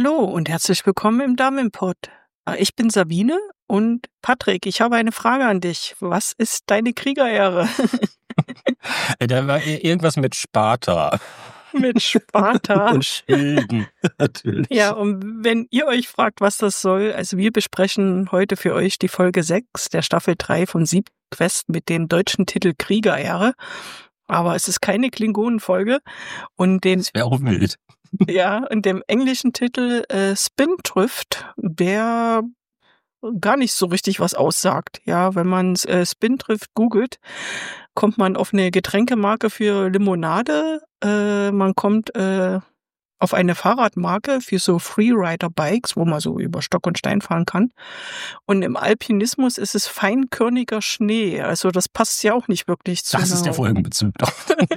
Hallo und herzlich willkommen im Damenpod. Ich bin Sabine und Patrick, ich habe eine Frage an dich. Was ist deine Kriegerehre? Da war irgendwas mit Sparta. Mit Sparta. Und Schilden, natürlich. Ja, und wenn ihr euch fragt, was das soll, also wir besprechen heute für euch die Folge 6 der Staffel 3 von Sieb Quest mit dem deutschen Titel Kriegerehre. Aber es ist keine Klingonenfolge. Und Das wäre auch wild. Ja, und dem englischen Titel Spindrift, der gar nicht so richtig was aussagt. Ja, wenn man Spindrift googelt, kommt man auf eine Getränkemarke für Limonade. Man kommt auf eine Fahrradmarke für so Freerider-Bikes, wo man so über Stock und Stein fahren kann. Und im Alpinismus ist es feinkörniger Schnee. Also das passt ja auch nicht wirklich zu. Das ist der Folgenbezug doch.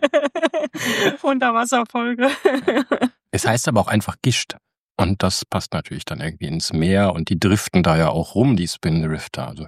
Unterwasserfolge. Es heißt aber auch einfach Gischt. Und das passt natürlich dann irgendwie ins Meer. Und die driften da ja auch rum, die Spindrifter. Also,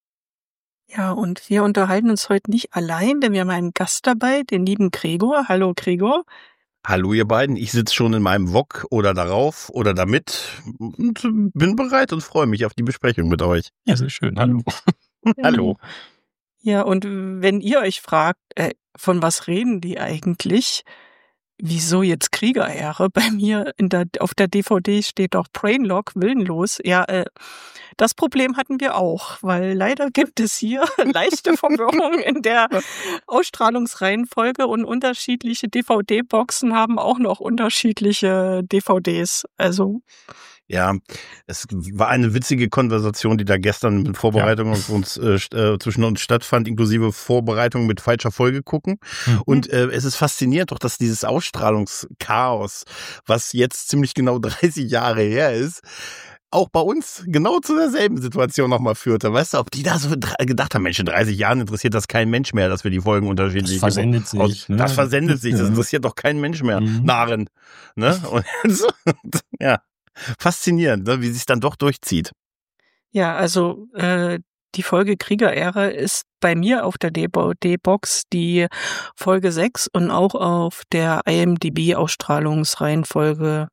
Ja, und wir unterhalten uns heute nicht allein, denn wir haben einen Gast dabei, den lieben Gregor. Hallo Gregor. Hallo ihr beiden, ich sitze schon in meinem Wok oder darauf oder damit und bin bereit und freue mich auf die Besprechung mit euch. Ja, sehr schön. Hallo. Hallo. Ja, und wenn ihr euch fragt, von was reden die eigentlich? Wieso jetzt Kriegerehre? Bei mir auf der DVD steht auch Brainlock, willenlos. Ja, das Problem hatten wir auch, weil leider gibt es hier leichte Verwirrung in der Ausstrahlungsreihenfolge und unterschiedliche DVD-Boxen haben auch noch unterschiedliche DVDs. Also Ja, es war eine witzige Konversation, die da gestern mit Vorbereitung auf uns zwischen uns stattfand, inklusive Vorbereitung mit falscher Folge gucken. Und es ist faszinierend doch, dass dieses Ausstrahlungschaos, was jetzt ziemlich genau 30 Jahre her ist, auch bei uns genau zu derselben Situation nochmal führte. Weißt du, ob die da so gedacht haben, Mensch, in 30 Jahren interessiert das kein Mensch mehr, dass wir die Folgen unterschiedlich... Das versendet sich. Ne? Das versendet sich, das interessiert doch kein Mensch mehr. Narren. Ne? Und so, ja. Faszinierend, ne, wie sich dann doch durchzieht. Ja, also die Folge Kriegerehre ist bei mir auf der DVD-Box die Folge 6 und auch auf der IMDb-Ausstrahlungsreihenfolge,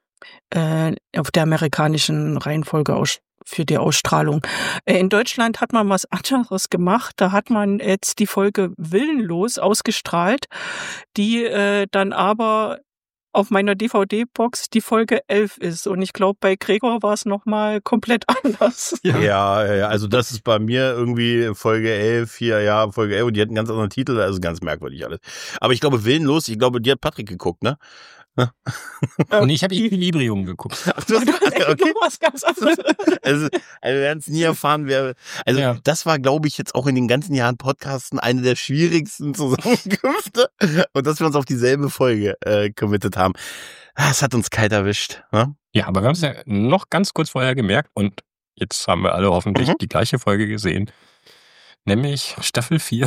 auf der amerikanischen Reihenfolge für die Ausstrahlung. In Deutschland hat man was anderes gemacht. Da hat man jetzt die Folge Willenlos ausgestrahlt, die dann aber auf meiner DVD-Box die Folge 11 ist. Und ich glaube, bei Gregor war es nochmal komplett anders. Ja, also das ist bei mir irgendwie Folge 11, Folge 11, und die hat einen ganz anderen Titel, also ganz merkwürdig alles. Aber ich glaube, willenlos, die hat Patrick geguckt, ne? Und ich habe Equilibrium geguckt. Ach, du hast, okay. Was ganz anderes. Also wir werden es nie erfahren, das war, glaube ich, jetzt auch in den ganzen Jahren Podcasten eine der schwierigsten Zusammenkünfte. Und dass wir uns auf dieselbe Folge committed haben. Das hat uns kalt erwischt. Ne? Ja, aber wir haben es ja noch ganz kurz vorher gemerkt und jetzt haben wir alle hoffentlich die gleiche Folge gesehen. Nämlich Staffel 4.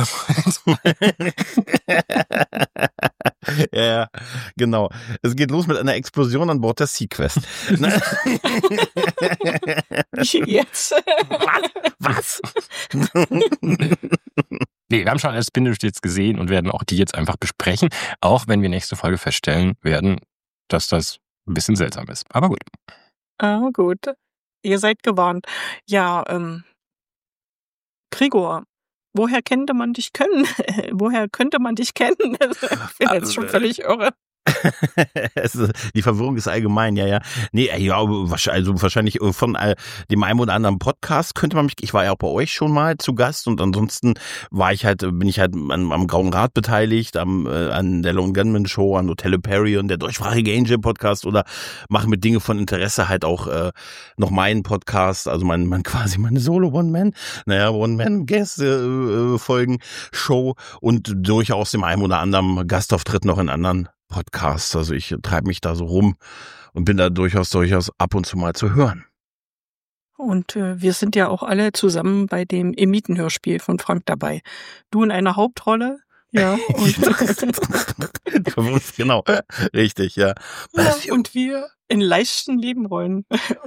Ja, genau. Es geht los mit einer Explosion an Bord der SeaQuest. Jetzt? Was? Nee, wir haben schon alles Spindrift jetzt gesehen und werden auch die jetzt einfach besprechen, auch wenn wir nächste Folge feststellen werden, dass das ein bisschen seltsam ist. Aber gut. Ah, gut. Ihr seid gewarnt. Ja, Gregor, woher könnte man dich kennen? Woher könnte man dich kennen? Ich bin jetzt schon völlig irre. Die Verwirrung ist allgemein, ja. Nee, ja, also wahrscheinlich von dem einen oder anderen Podcast könnte man mich, ich war ja auch bei euch schon mal zu Gast und ansonsten bin ich halt am Grauen Rat beteiligt, an der Lone Gunman Show, an Hotel Perry und der deutschsprachige Angel Podcast oder mache mit Dinge von Interesse halt auch noch meinen Podcast, also quasi meine Solo One-Man-Guest-Folgen Show und durchaus dem einen oder anderen Gastauftritt noch in anderen Podcasts. Also ich treibe mich da so rum und bin da durchaus ab und zu mal zu hören. Und wir sind ja auch alle zusammen bei dem Emiten-Hörspiel von Frank dabei. Du in einer Hauptrolle, ja. Und Genau, richtig, ja. Und wir In leichten Nebenrollen.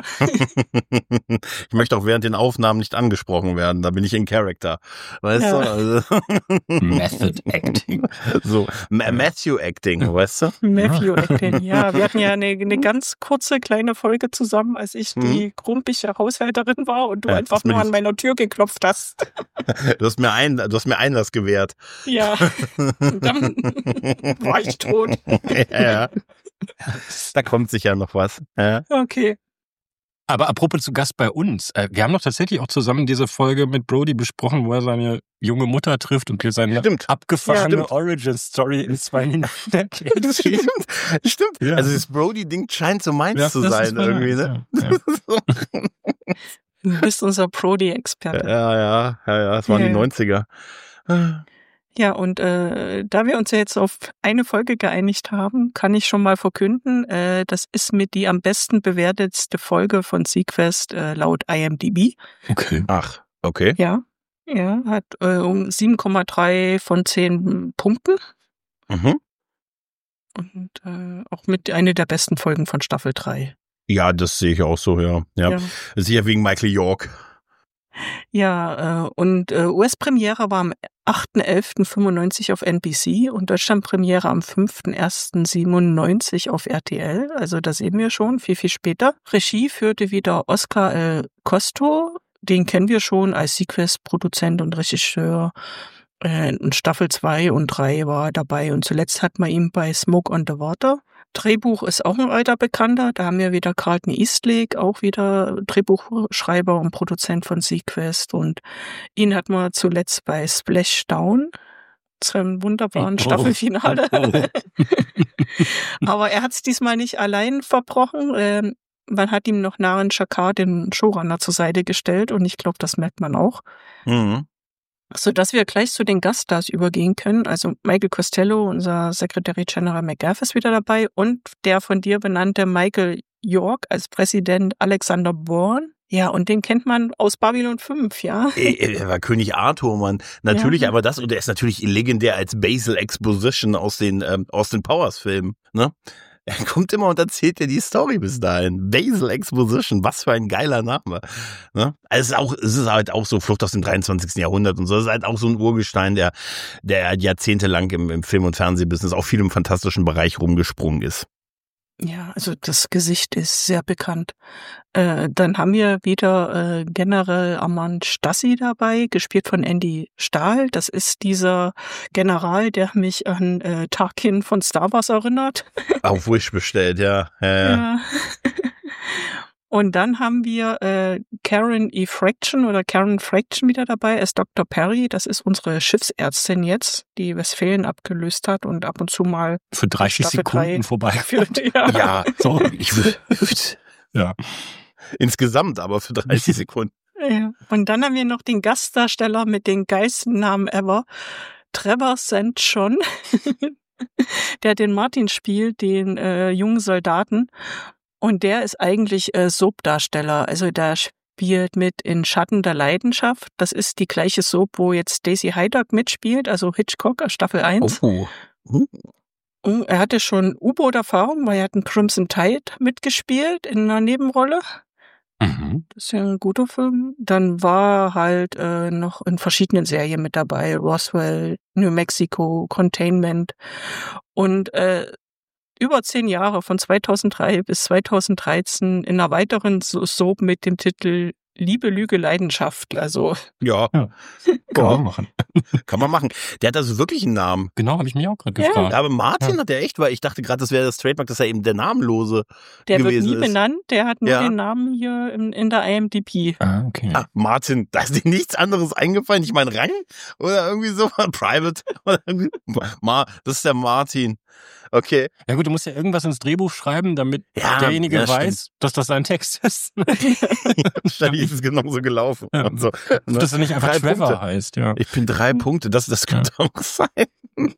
Ich möchte auch während den Aufnahmen nicht angesprochen werden, da bin ich in Character. Weißt Ja. du? Also, Method Acting. so, Matthew Acting, weißt du? Matthew Acting, ja. Wir hatten ja eine ganz kurze kleine Folge zusammen, als ich die grumpige Haushälterin war und du Ja, einfach das bin nur ich. an meiner Tür geklopft hast. Du hast mir Einlass gewährt. Ja. Und dann war ich tot. Ja. Da kommt sicher noch was. Ja. Okay. Aber apropos zu Gast bei uns, wir haben doch tatsächlich auch zusammen diese Folge mit Brody besprochen, wo er seine junge Mutter trifft und dir seine Stimmt. abgefahrene Ja, stimmt. Origin-Story in 2 Minuten erklärt. Stimmt. Ja. Also das Brody-Ding scheint so meins Ja, zu das sein ist mal irgendwie, nice, ne? ja. Du bist unser Brody-Experte. Ja, das waren die Ja. 90er. Ja, und da wir uns ja jetzt auf eine Folge geeinigt haben, kann ich schon mal verkünden, das ist mit die am besten bewertetste Folge von Sequest laut IMDb. Okay. Ach, okay. Ja, hat um 7,3 von 10 Punkten Mhm. und auch mit eine der besten Folgen von Staffel 3. Ja, das sehe ich auch so, ja. Ja. Sicher wegen Michael York. Ja, und US-Premiere war am 8.11.95 auf NBC und Deutschland-Premiere am 5.1.97 auf RTL. Also das sehen wir schon, viel, viel später. Regie führte wieder Oscar El Costo. Den kennen wir schon als Sequest-Produzent und Regisseur. In Staffel 2 und 3 war er dabei. Und zuletzt hat man ihn bei Smoke on the Water. Drehbuch ist auch ein alter Bekannter. Da haben wir wieder Carlton Eastlake, auch wieder Drehbuchschreiber und Produzent von Sequest. Und ihn hat man zuletzt bei Splashdown, zu einem wunderbaren Staffelfinale. Aber er hat es diesmal nicht allein verbrochen. Man hat ihm noch Naren Shakar, den Showrunner, zur Seite gestellt. Und ich glaube, das merkt man auch. Mhm. So dass wir gleich zu den Gaststars übergehen können. Also Michael Costello, unser Secretary General McGaff, ist wieder dabei und der von dir benannte Michael York als Präsident Alexander Bourne. Ja, und den kennt man aus Babylon 5, ja. Er war König Arthur, Mann. Natürlich, Ja. aber und er ist natürlich legendär als Basil Exposition aus den Austin Powers Filmen, ne? Er kommt immer und erzählt dir die Story bis dahin. Basil Exposition, was für ein geiler Name. Ne? Also es ist halt auch so Flucht aus dem 23. Jahrhundert und so. Es ist halt auch so ein Urgestein, der jahrzehntelang im Film- und Fernsehbusiness auch viel im fantastischen Bereich rumgesprungen ist. Ja, also das Gesicht ist sehr bekannt. Dann haben wir wieder General Armand Stassi dabei, gespielt von Andy Stahl. Das ist dieser General, der mich an Tarkin von Star Wars erinnert. Auf Wish bestellt, ja. Ja. Und dann haben wir Karen Fraction wieder dabei als Dr. Perry. Das ist unsere Schiffsärztin jetzt, die Westfalen abgelöst hat und ab und zu mal Für 30 Staffel Sekunden 3 vorbei. führt. Ja. Ja, So. Ja. Insgesamt aber für 30 Sekunden. Ja. Und dann haben wir noch den Gastdarsteller mit den geilsten Namen ever, Trevor St. John, der den Martin spielt, den jungen Soldaten. Und der ist eigentlich Soap-Darsteller. Also der spielt mit in Schatten der Leidenschaft. Das ist die gleiche Soap, wo jetzt Stacey Hydak mitspielt, also Hitchcock aus Staffel 1. Oh. Und er hatte schon U-Boot-Erfahrung, weil er hat in Crimson Tide mitgespielt in einer Nebenrolle. Mhm. Das ist ja ein guter Film. Dann war er halt noch in verschiedenen Serien mit dabei. Roswell, New Mexico, Containment. Und über 10 Jahre, von 2003 bis 2013, in einer weiteren Soap mit dem Titel Liebe, Lüge, Leidenschaft. Also Ja, Kann man machen. kann man machen. Der hat also wirklich einen Namen. Genau, habe ich mich auch gerade Ja. gefragt. Ja, aber Martin hat er echt, weil ich dachte gerade, das wäre das Trademark, dass er eben der Namenlose der wird gewesen nie ist. benannt. Der hat nur Ja. den Namen hier in der IMDb. Ah, okay. Ah, Martin, da ist dir nichts anderes eingefallen? Ich meine Rang oder irgendwie so Private oder irgendwie das ist der Martin. Okay. Ja gut, du musst ja irgendwas ins Drehbuch schreiben, damit Ja, derjenige ja, weiß, dass das sein Text ist. Wahrscheinlich ist es genauso gelaufen. Ja. Und so. Dass er nicht einfach 3 Trevor Punkte. heißt, ja. Ich bin 3 Punkte, das könnte auch sein.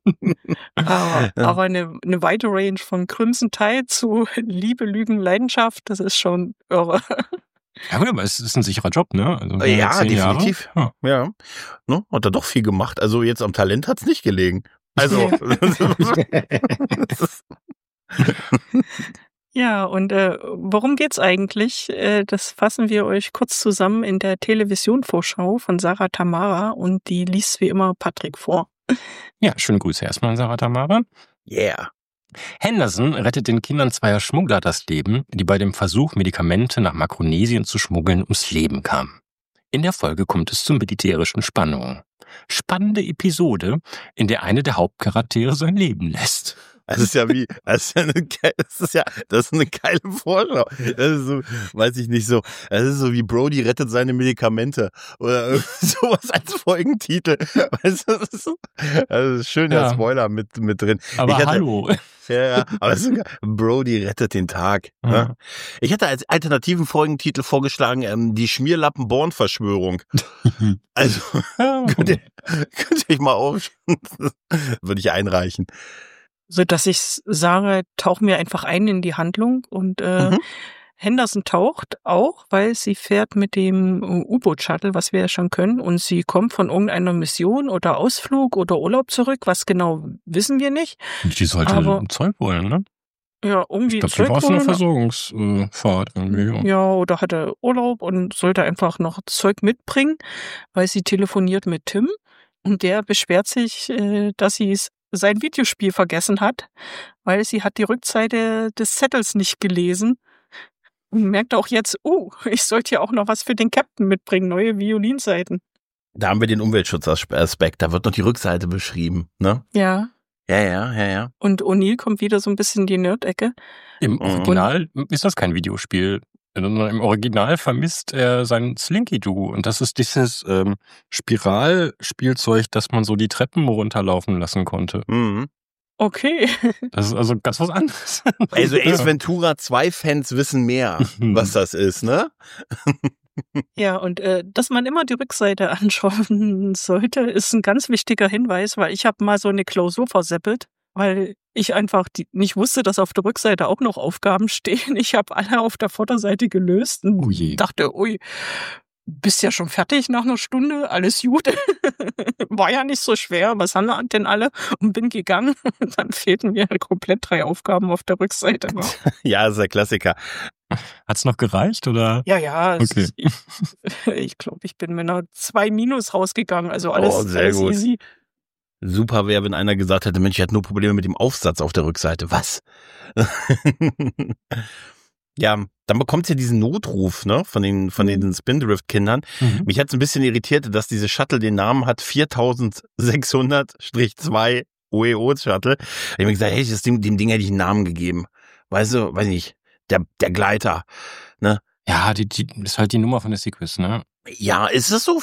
Aber eine weite Range von Crimson Tide zu Liebe, Lügen, Leidenschaft, das ist schon irre. Ja gut, aber es ist ein sicherer Job, ne? Also, Ja, 10 Jahre. definitiv. Ja. Ja. Ne? Hat er doch viel gemacht. Also jetzt am Talent hat's nicht gelegen. Also. Ja, und worum geht's eigentlich? Das fassen wir euch kurz zusammen in der Television-Vorschau von Sarah Tamara und die liest wie immer Patrick vor. Ja, schöne Grüße erstmal an Sarah Tamara. Yeah. Henderson rettet den Kindern zweier Schmuggler das Leben, die bei dem Versuch, Medikamente nach Makronesien zu schmuggeln, ums Leben kamen. In der Folge kommt es zu militärischen Spannungen. Spannende Episode, in der eine der Hauptcharaktere sein Leben lässt. Das ist ja eine geile Vorschau. Das ist so, weiß ich nicht so, das ist so wie Brody rettet seine Medikamente oder sowas als Folgentitel. Weißt du, das ist schön, der Spoiler mit drin. Aber hallo. Ja, aber das ist sogar, Brody rettet den Tag. Ja. Ja. Ich hatte als alternativen Folgentitel vorgeschlagen, die Schmierlappen-Born-Verschwörung. Also, könnt ihr euch mal auf, würde ich einreichen. So dass ich sage, tauchen wir einfach ein in die Handlung und Henderson taucht auch, weil sie fährt mit dem U-Boot-Shuttle, was wir ja schon können, und sie kommt von irgendeiner Mission oder Ausflug oder Urlaub zurück, was genau wissen wir nicht. Die sollte Zeug holen, ne? Ja, irgendwie ich glaube, die war auf einer Versorgungsfahrt irgendwie. Ja, oder hatte Urlaub und sollte einfach noch Zeug mitbringen, weil sie telefoniert mit Tim und der beschwert sich, dass sie sein Videospiel vergessen hat, weil sie hat die Rückseite des Zettels nicht gelesen und merkt auch jetzt, ich sollte ja auch noch was für den Captain mitbringen, neue Violinseiten. Da haben wir den Umweltschutzaspekt, da wird noch die Rückseite beschrieben, ne? Ja. Ja. Und O'Neill kommt wieder so ein bisschen in die Nerd-Ecke. Im Original ist das kein Videospiel. Im Original vermisst er sein Slinky-Doo. Und das ist dieses Spiralspielzeug, das man so die Treppen runterlaufen lassen konnte. Mhm. Okay. Das ist also ganz was anderes. Also Ace Ventura 2 Fans wissen mehr, was das ist, ne? Ja, und dass man immer die Rückseite anschauen sollte, ist ein ganz wichtiger Hinweis, weil ich habe mal so eine Klausur verseppelt, weil ich einfach nicht wusste, dass auf der Rückseite auch noch Aufgaben stehen. Ich habe alle auf der Vorderseite gelöst und dachte, bist ja schon fertig nach einer Stunde, alles gut. War ja nicht so schwer, was haben wir denn alle? Und bin gegangen. Dann fehlten mir komplett 3 Aufgaben auf der Rückseite. Ja, das ist der Klassiker. Hat's noch gereicht, oder? Ja. Okay. Ich glaube, ich bin mit einer 2- rausgegangen. Also alles gut. Easy. Super wäre, wenn einer gesagt hätte, Mensch, ich hatte nur Probleme mit dem Aufsatz auf der Rückseite. Was? Ja, dann bekommt ja diesen Notruf, ne, von den Spindrift-Kindern. Mhm. Mich hat's ein bisschen irritiert, dass diese Shuttle den Namen hat 4600-2 OEO-Shuttle. Ich habe mir gesagt, hey, dem Ding hätte ich einen Namen gegeben. Weiß nicht, der Gleiter, ne? Ja, die ist halt die Nummer von der Sequus, ne? Ja, ist es so?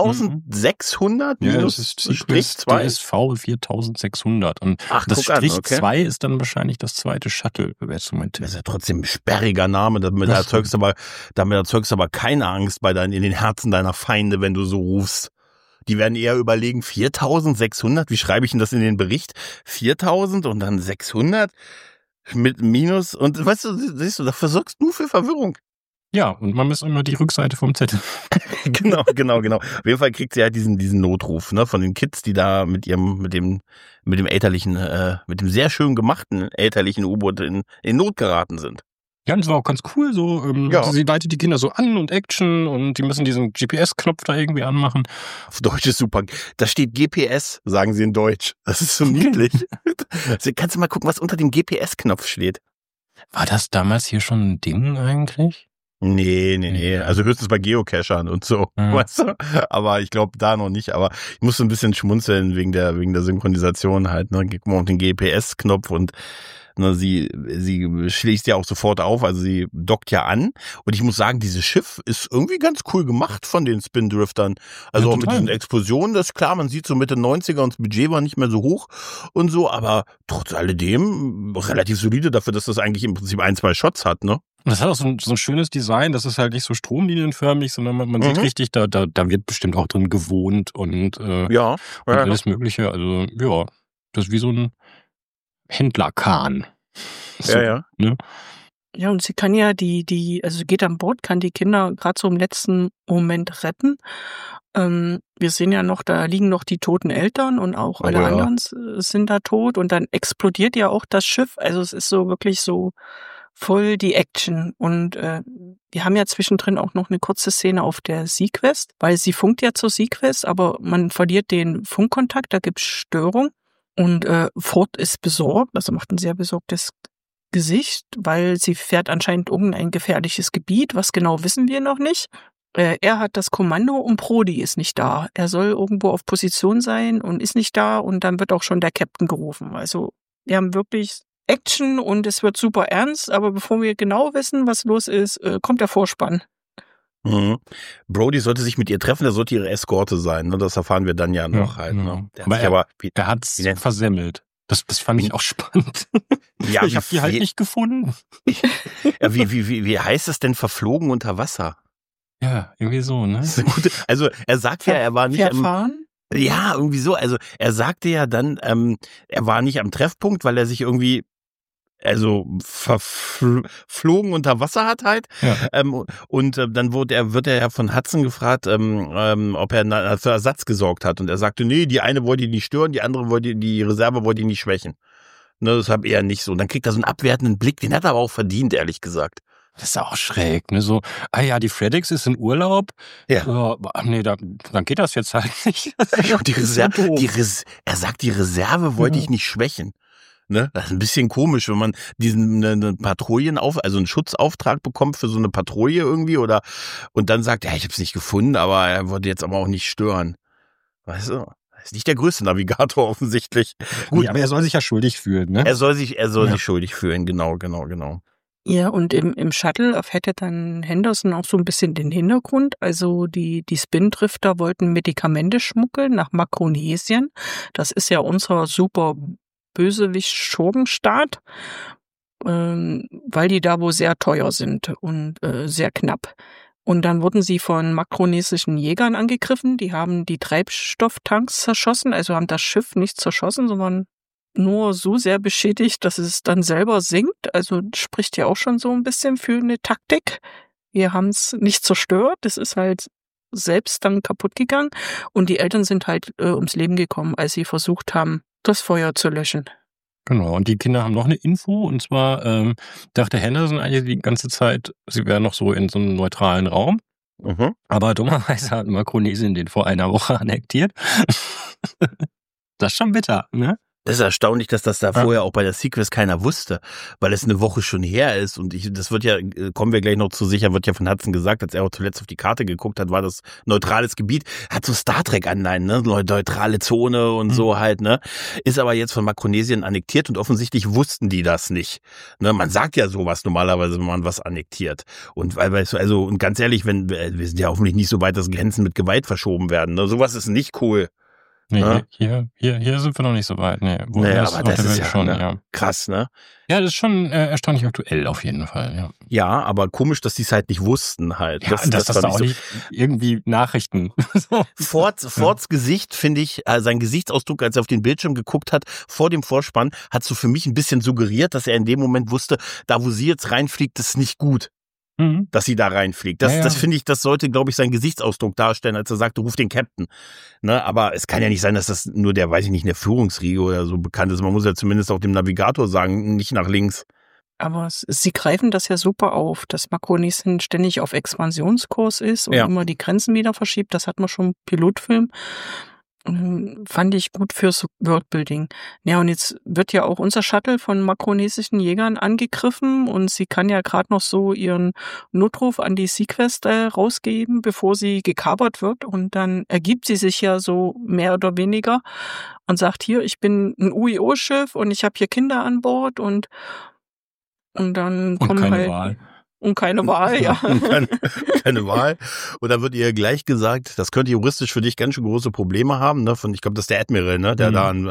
4600 minus Strich 2? DSV 4600. Und das Strich 2 ist dann wahrscheinlich das zweite Shuttle. Das ist ja trotzdem ein sperriger Name. Damit erzeugst du aber keine Angst in den Herzen deiner Feinde, wenn du so rufst. Die werden eher überlegen, 4600? Wie schreibe ich denn das in den Bericht? 4000 und dann 600? Mit Minus. Und weißt du, siehst du, da versorgst du für Verwirrung. Ja, und man muss immer die Rückseite vom Zettel. Genau. Auf jeden Fall kriegt sie halt diesen Notruf, ne, von den Kids, die da mit dem elterlichen, mit dem sehr schön gemachten elterlichen U-Boot in Not geraten sind. Ja, und das war auch ganz cool, so, sie leitet die Kinder so an und Action und die müssen diesen GPS-Knopf da irgendwie anmachen. Auf Deutsch ist super. Da steht GPS, sagen sie in Deutsch. Das ist so niedlich. Also, kannst du mal gucken, was unter dem GPS-Knopf steht. War das damals hier schon ein Ding eigentlich? Nee. Also höchstens bei Geocachern und so, weißt du? Aber ich glaube da noch nicht. Aber ich musste ein bisschen schmunzeln wegen der Synchronisation halt. Ne? Guck mal auf den GPS-Knopf und ne, sie schließt ja auch sofort auf. Also sie dockt ja an. Und ich muss sagen, dieses Schiff ist irgendwie ganz cool gemacht von den Spindriftern. Also ja, auch mit diesen Explosionen, das ist klar. Man sieht so Mitte 90er und das Budget war nicht mehr so hoch und so. Aber trotz alledem relativ solide dafür, dass das eigentlich im Prinzip 1-2 Shots hat, ne? Und das hat auch so ein schönes Design, das ist halt nicht so stromlinienförmig, sondern man sieht richtig, da wird bestimmt auch drin gewohnt und alles Mögliche. Also ja, das ist wie so ein Händlerkahn. So, ja. Ne? Ja, und sie kann ja also geht an Bord, kann die Kinder gerade so im letzten Moment retten. Wir sehen ja noch, da liegen noch die toten Eltern und auch alle anderen sind da tot und dann explodiert ja auch das Schiff. Also es ist so wirklich so voll die Action. Und wir haben ja zwischendrin auch noch eine kurze Szene auf der Sequest, weil sie funkt ja zur Sequest, aber man verliert den Funkkontakt, da gibt's Störung. Und Ford ist besorgt, also macht ein sehr besorgtes Gesicht, weil sie fährt anscheinend irgendein gefährliches Gebiet, was genau wissen wir noch nicht. Er hat das Kommando und Brody ist nicht da. Er soll irgendwo auf Position sein und ist nicht da und dann wird auch schon der Captain gerufen. Also wir haben wirklich Action und es wird super ernst, aber bevor wir genau wissen, was los ist, kommt der Vorspann. Mhm. Brody sollte sich mit ihr treffen, der sollte ihre Eskorte sein. Ne? Das erfahren wir dann ja noch halt. Genau. Ne? Er hat's versemmelt. Das fand ich auch spannend. Ja, ich habe die halt nicht gefunden. Ja, wie heißt es denn verflogen unter Wasser? Ja, irgendwie so, ne? Also er sagt ja, er war nicht Verfahren? Ja, irgendwie so. Also er sagte ja dann, er war nicht am Treffpunkt, weil er sich irgendwie verflogen unter Wasser hat halt. Ja. Dann wird er ja von Hudson gefragt, ob er für Ersatz gesorgt hat. Und er sagte, nee, die eine wollte ihn nicht stören, die andere die Reserve wollte ihn nicht schwächen. Ne, das habe er nicht so. Und dann kriegt er so einen abwertenden Blick, den hat er aber auch verdient, ehrlich gesagt. Das ist auch schräg, ne? So, die Freddix ist in Urlaub. Ja. Nee, dann geht das jetzt halt nicht. Und er sagt, die Reserve wollte ich nicht schwächen. Ne? Das ist ein bisschen komisch, wenn man eine also einen Schutzauftrag bekommt für so eine Patrouille irgendwie und dann sagt, ja, ich habe es nicht gefunden, aber er wollte jetzt aber auch nicht stören. Weißt du? Er ist nicht der größte Navigator offensichtlich. Gut, aber er soll sich ja schuldig fühlen, ne? Er soll sich schuldig fühlen, genau. Ja, und im Shuttle erfährt dann Henderson auch so ein bisschen den Hintergrund. Also die Spindrifter wollten Medikamente schmuggeln nach Makronesien. Das ist ja unser super Bösewicht-Schurkenstaat, weil die da wohl sehr teuer sind und sehr knapp. Und dann wurden sie von makronesischen Jägern angegriffen. Die haben die Treibstofftanks zerschossen, also haben das Schiff nicht zerschossen, sondern nur so sehr beschädigt, dass es dann selber sinkt. Also spricht ja auch schon so ein bisschen für eine Taktik. Wir haben es nicht zerstört, das ist halt selbst dann kaputt gegangen. Und die Eltern sind halt ums Leben gekommen, als sie versucht haben, das Feuer zu löschen. Genau, und die Kinder haben noch eine Info, und zwar dachte Henderson eigentlich die ganze Zeit, sie wären noch so in so einem neutralen Raum. Mhm. Aber dummerweise hat Makronesien den vor einer Woche annektiert. Das ist schon bitter, ne? Das ist erstaunlich, dass das da vorher auch bei der Sequest keiner wusste, weil es eine Woche schon her ist und das wird ja, kommen wir gleich noch zu sicher, wird ja von Hudson gesagt, als er auch zuletzt auf die Karte geguckt hat, war das neutrales Gebiet, hat so Star Trek Anleihen, ne, neutrale Zone und so halt, ne, ist aber jetzt von Makronesien annektiert und offensichtlich wussten die das nicht, ne, man sagt ja sowas normalerweise, wenn man was annektiert und und ganz ehrlich, wir sind ja hoffentlich nicht so weit, dass Grenzen mit Gewalt verschoben werden, ne, sowas ist nicht cool. Nee, hier sind wir noch nicht so weit. Nee, aber das ist ja schon krass, ne? Ja, das ist schon erstaunlich aktuell auf jeden Fall, ja. Ja, aber komisch, dass die es halt nicht wussten halt. Ja, das da auch nicht irgendwie Nachrichten. Fords Gesicht, finde ich, sein Gesichtsausdruck, als er auf den Bildschirm geguckt hat, vor dem Vorspann, hat so für mich ein bisschen suggeriert, dass er in dem Moment wusste, da wo sie jetzt reinfliegt, ist nicht gut. Dass sie da reinfliegt. Das finde ich, das sollte, glaube ich, sein Gesichtsausdruck darstellen, als er sagte, ruf den Captain. Ne, aber es kann ja nicht sein, dass das nur der, weiß ich nicht, eine Führungsriege oder so bekannt ist. Man muss ja zumindest auch dem Navigator sagen, nicht nach links. Aber sie greifen das ja super auf, dass Makronesien ständig auf Expansionskurs ist und immer die Grenzen wieder verschiebt. Das hat man schon im Pilotfilm. Fand ich gut fürs Worldbuilding. Ja, und jetzt wird ja auch unser Shuttle von makronesischen Jägern angegriffen und sie kann ja gerade noch so ihren Notruf an die Sequest rausgeben, bevor sie gekapert wird, und dann ergibt sie sich ja so mehr oder weniger und sagt, hier, ich bin ein UIO-Schiff und ich habe hier Kinder an Bord und dann kommen keine halt... Wahl. Und keine Wahl, ja. Keine Wahl. Und dann wird ihr gleich gesagt, das könnte juristisch für dich ganz schön große Probleme haben, ne? Ich glaube, das ist der Admiral, ne? Der da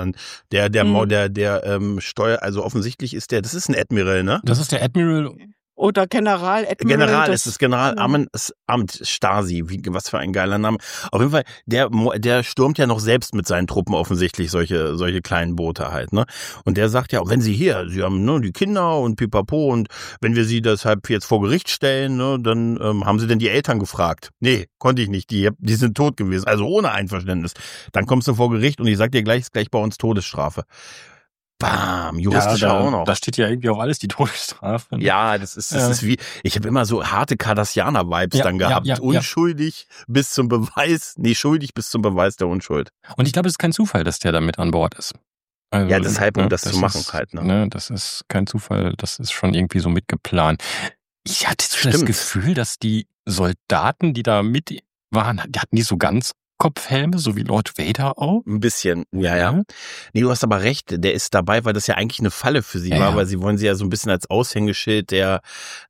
der Steuer, also offensichtlich ist das ist ein Admiral, ne? Das ist der Admiral. Oder General ist das Generalamt Stasi, was für ein geiler Name. Auf jeden Fall, der stürmt ja noch selbst mit seinen Truppen offensichtlich solche kleinen Boote halt, ne? Und der sagt ja, wenn Sie haben die Kinder und pipapo, und wenn wir Sie deshalb jetzt vor Gericht stellen, ne, dann haben Sie denn die Eltern gefragt? Nee, konnte ich nicht, die sind tot gewesen, also ohne Einverständnis. Dann kommst du vor Gericht und ich sag dir gleich, ist gleich bei uns Todesstrafe. Bam, juristischer auch noch. Da steht ja irgendwie auf alles die Todesstrafe. Ne? Ja, das ist wie, ich habe immer so harte Cardassianer-Vibes dann gehabt. Unschuldig bis zum Beweis, schuldig bis zum Beweis der Unschuld. Und ich glaube, es ist kein Zufall, dass der da mit an Bord ist. Also, ja, deshalb, um das zu machen halt. Ne, das ist kein Zufall, das ist schon irgendwie so mitgeplant. Ich hatte so das Gefühl, dass die Soldaten, die da mit waren, die hatten nicht so ganz Kopfhelme, so wie Lord Vader auch. Ein bisschen, ja. Nee, du hast aber recht, der ist dabei, weil das ja eigentlich eine Falle für sie war, weil sie wollen sie ja so ein bisschen als Aushängeschild der,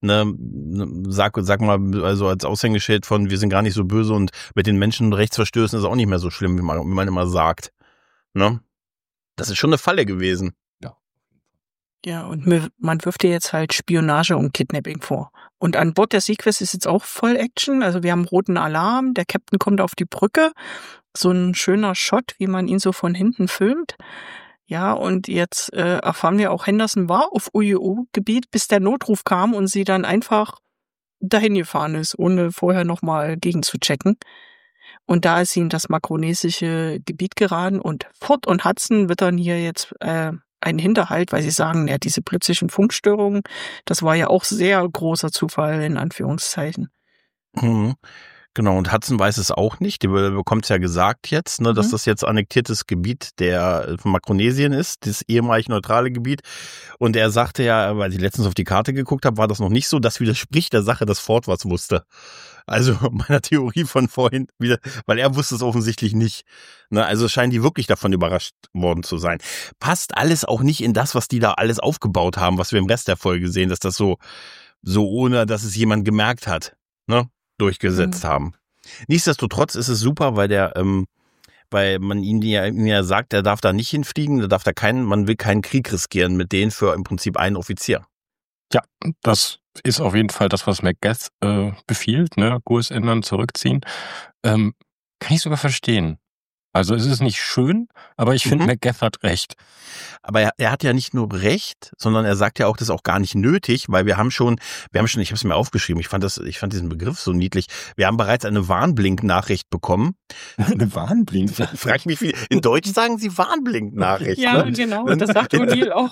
sag mal, also als Aushängeschild von, wir sind gar nicht so böse und mit den Menschenrechtsverstößen ist auch nicht mehr so schlimm, wie man immer sagt. Ne? Das ist schon eine Falle gewesen. Ja, und man wirft dir jetzt halt Spionage und Kidnapping vor. Und an Bord der Sequest ist jetzt auch voll Action. Also wir haben roten Alarm, der Captain kommt auf die Brücke. So ein schöner Shot, wie man ihn so von hinten filmt. Ja, und jetzt erfahren wir auch, Henderson war auf UIO-Gebiet, bis der Notruf kam und sie dann einfach dahin gefahren ist, ohne vorher nochmal gegen zu checken. Und da ist sie in das makronesische Gebiet geraten und Ford und Hudson wittern hier jetzt einen Hinterhalt, weil sie sagen, ja, diese plötzlichen Funkstörungen, das war ja auch sehr großer Zufall, in Anführungszeichen. Mhm. Genau, und Hudson weiß es auch nicht, die bekommt es ja gesagt jetzt, ne, dass das jetzt annektiertes Gebiet von Makronesien ist, das ehemalig neutrale Gebiet. Und er sagte ja, weil ich letztens auf die Karte geguckt habe, war das noch nicht so, das widerspricht der Sache, dass Ford was wusste. Also meiner Theorie von vorhin wieder, weil er wusste es offensichtlich nicht. Ne, also scheinen die wirklich davon überrascht worden zu sein. Passt alles auch nicht in das, was die da alles aufgebaut haben, was wir im Rest der Folge sehen, dass das so ohne, dass es jemand gemerkt hat, ne, durchgesetzt haben. Nichtsdestotrotz ist es super, weil man ihnen ja sagt, er darf da nicht hinfliegen, man will keinen Krieg riskieren mit denen für im Prinzip einen Offizier. Ja, das ist auf jeden Fall das, was Macbeth befiehlt, ne? Kurs ändern, zurückziehen. Kann ich sogar verstehen. Also es ist nicht schön, aber ich finde, Macbeth hat recht. Aber er hat ja nicht nur recht, sondern er sagt ja auch, das ist auch gar nicht nötig, weil wir haben schon, ich habe es mir aufgeschrieben, ich fand diesen Begriff so niedlich. Wir haben bereits eine Warnblink-Nachricht bekommen. Eine Warnblink? Frag mich, wie, in Deutsch sagen sie Warnblink-Nachricht. Ja, ne? Genau, das sagt O'Neill auch.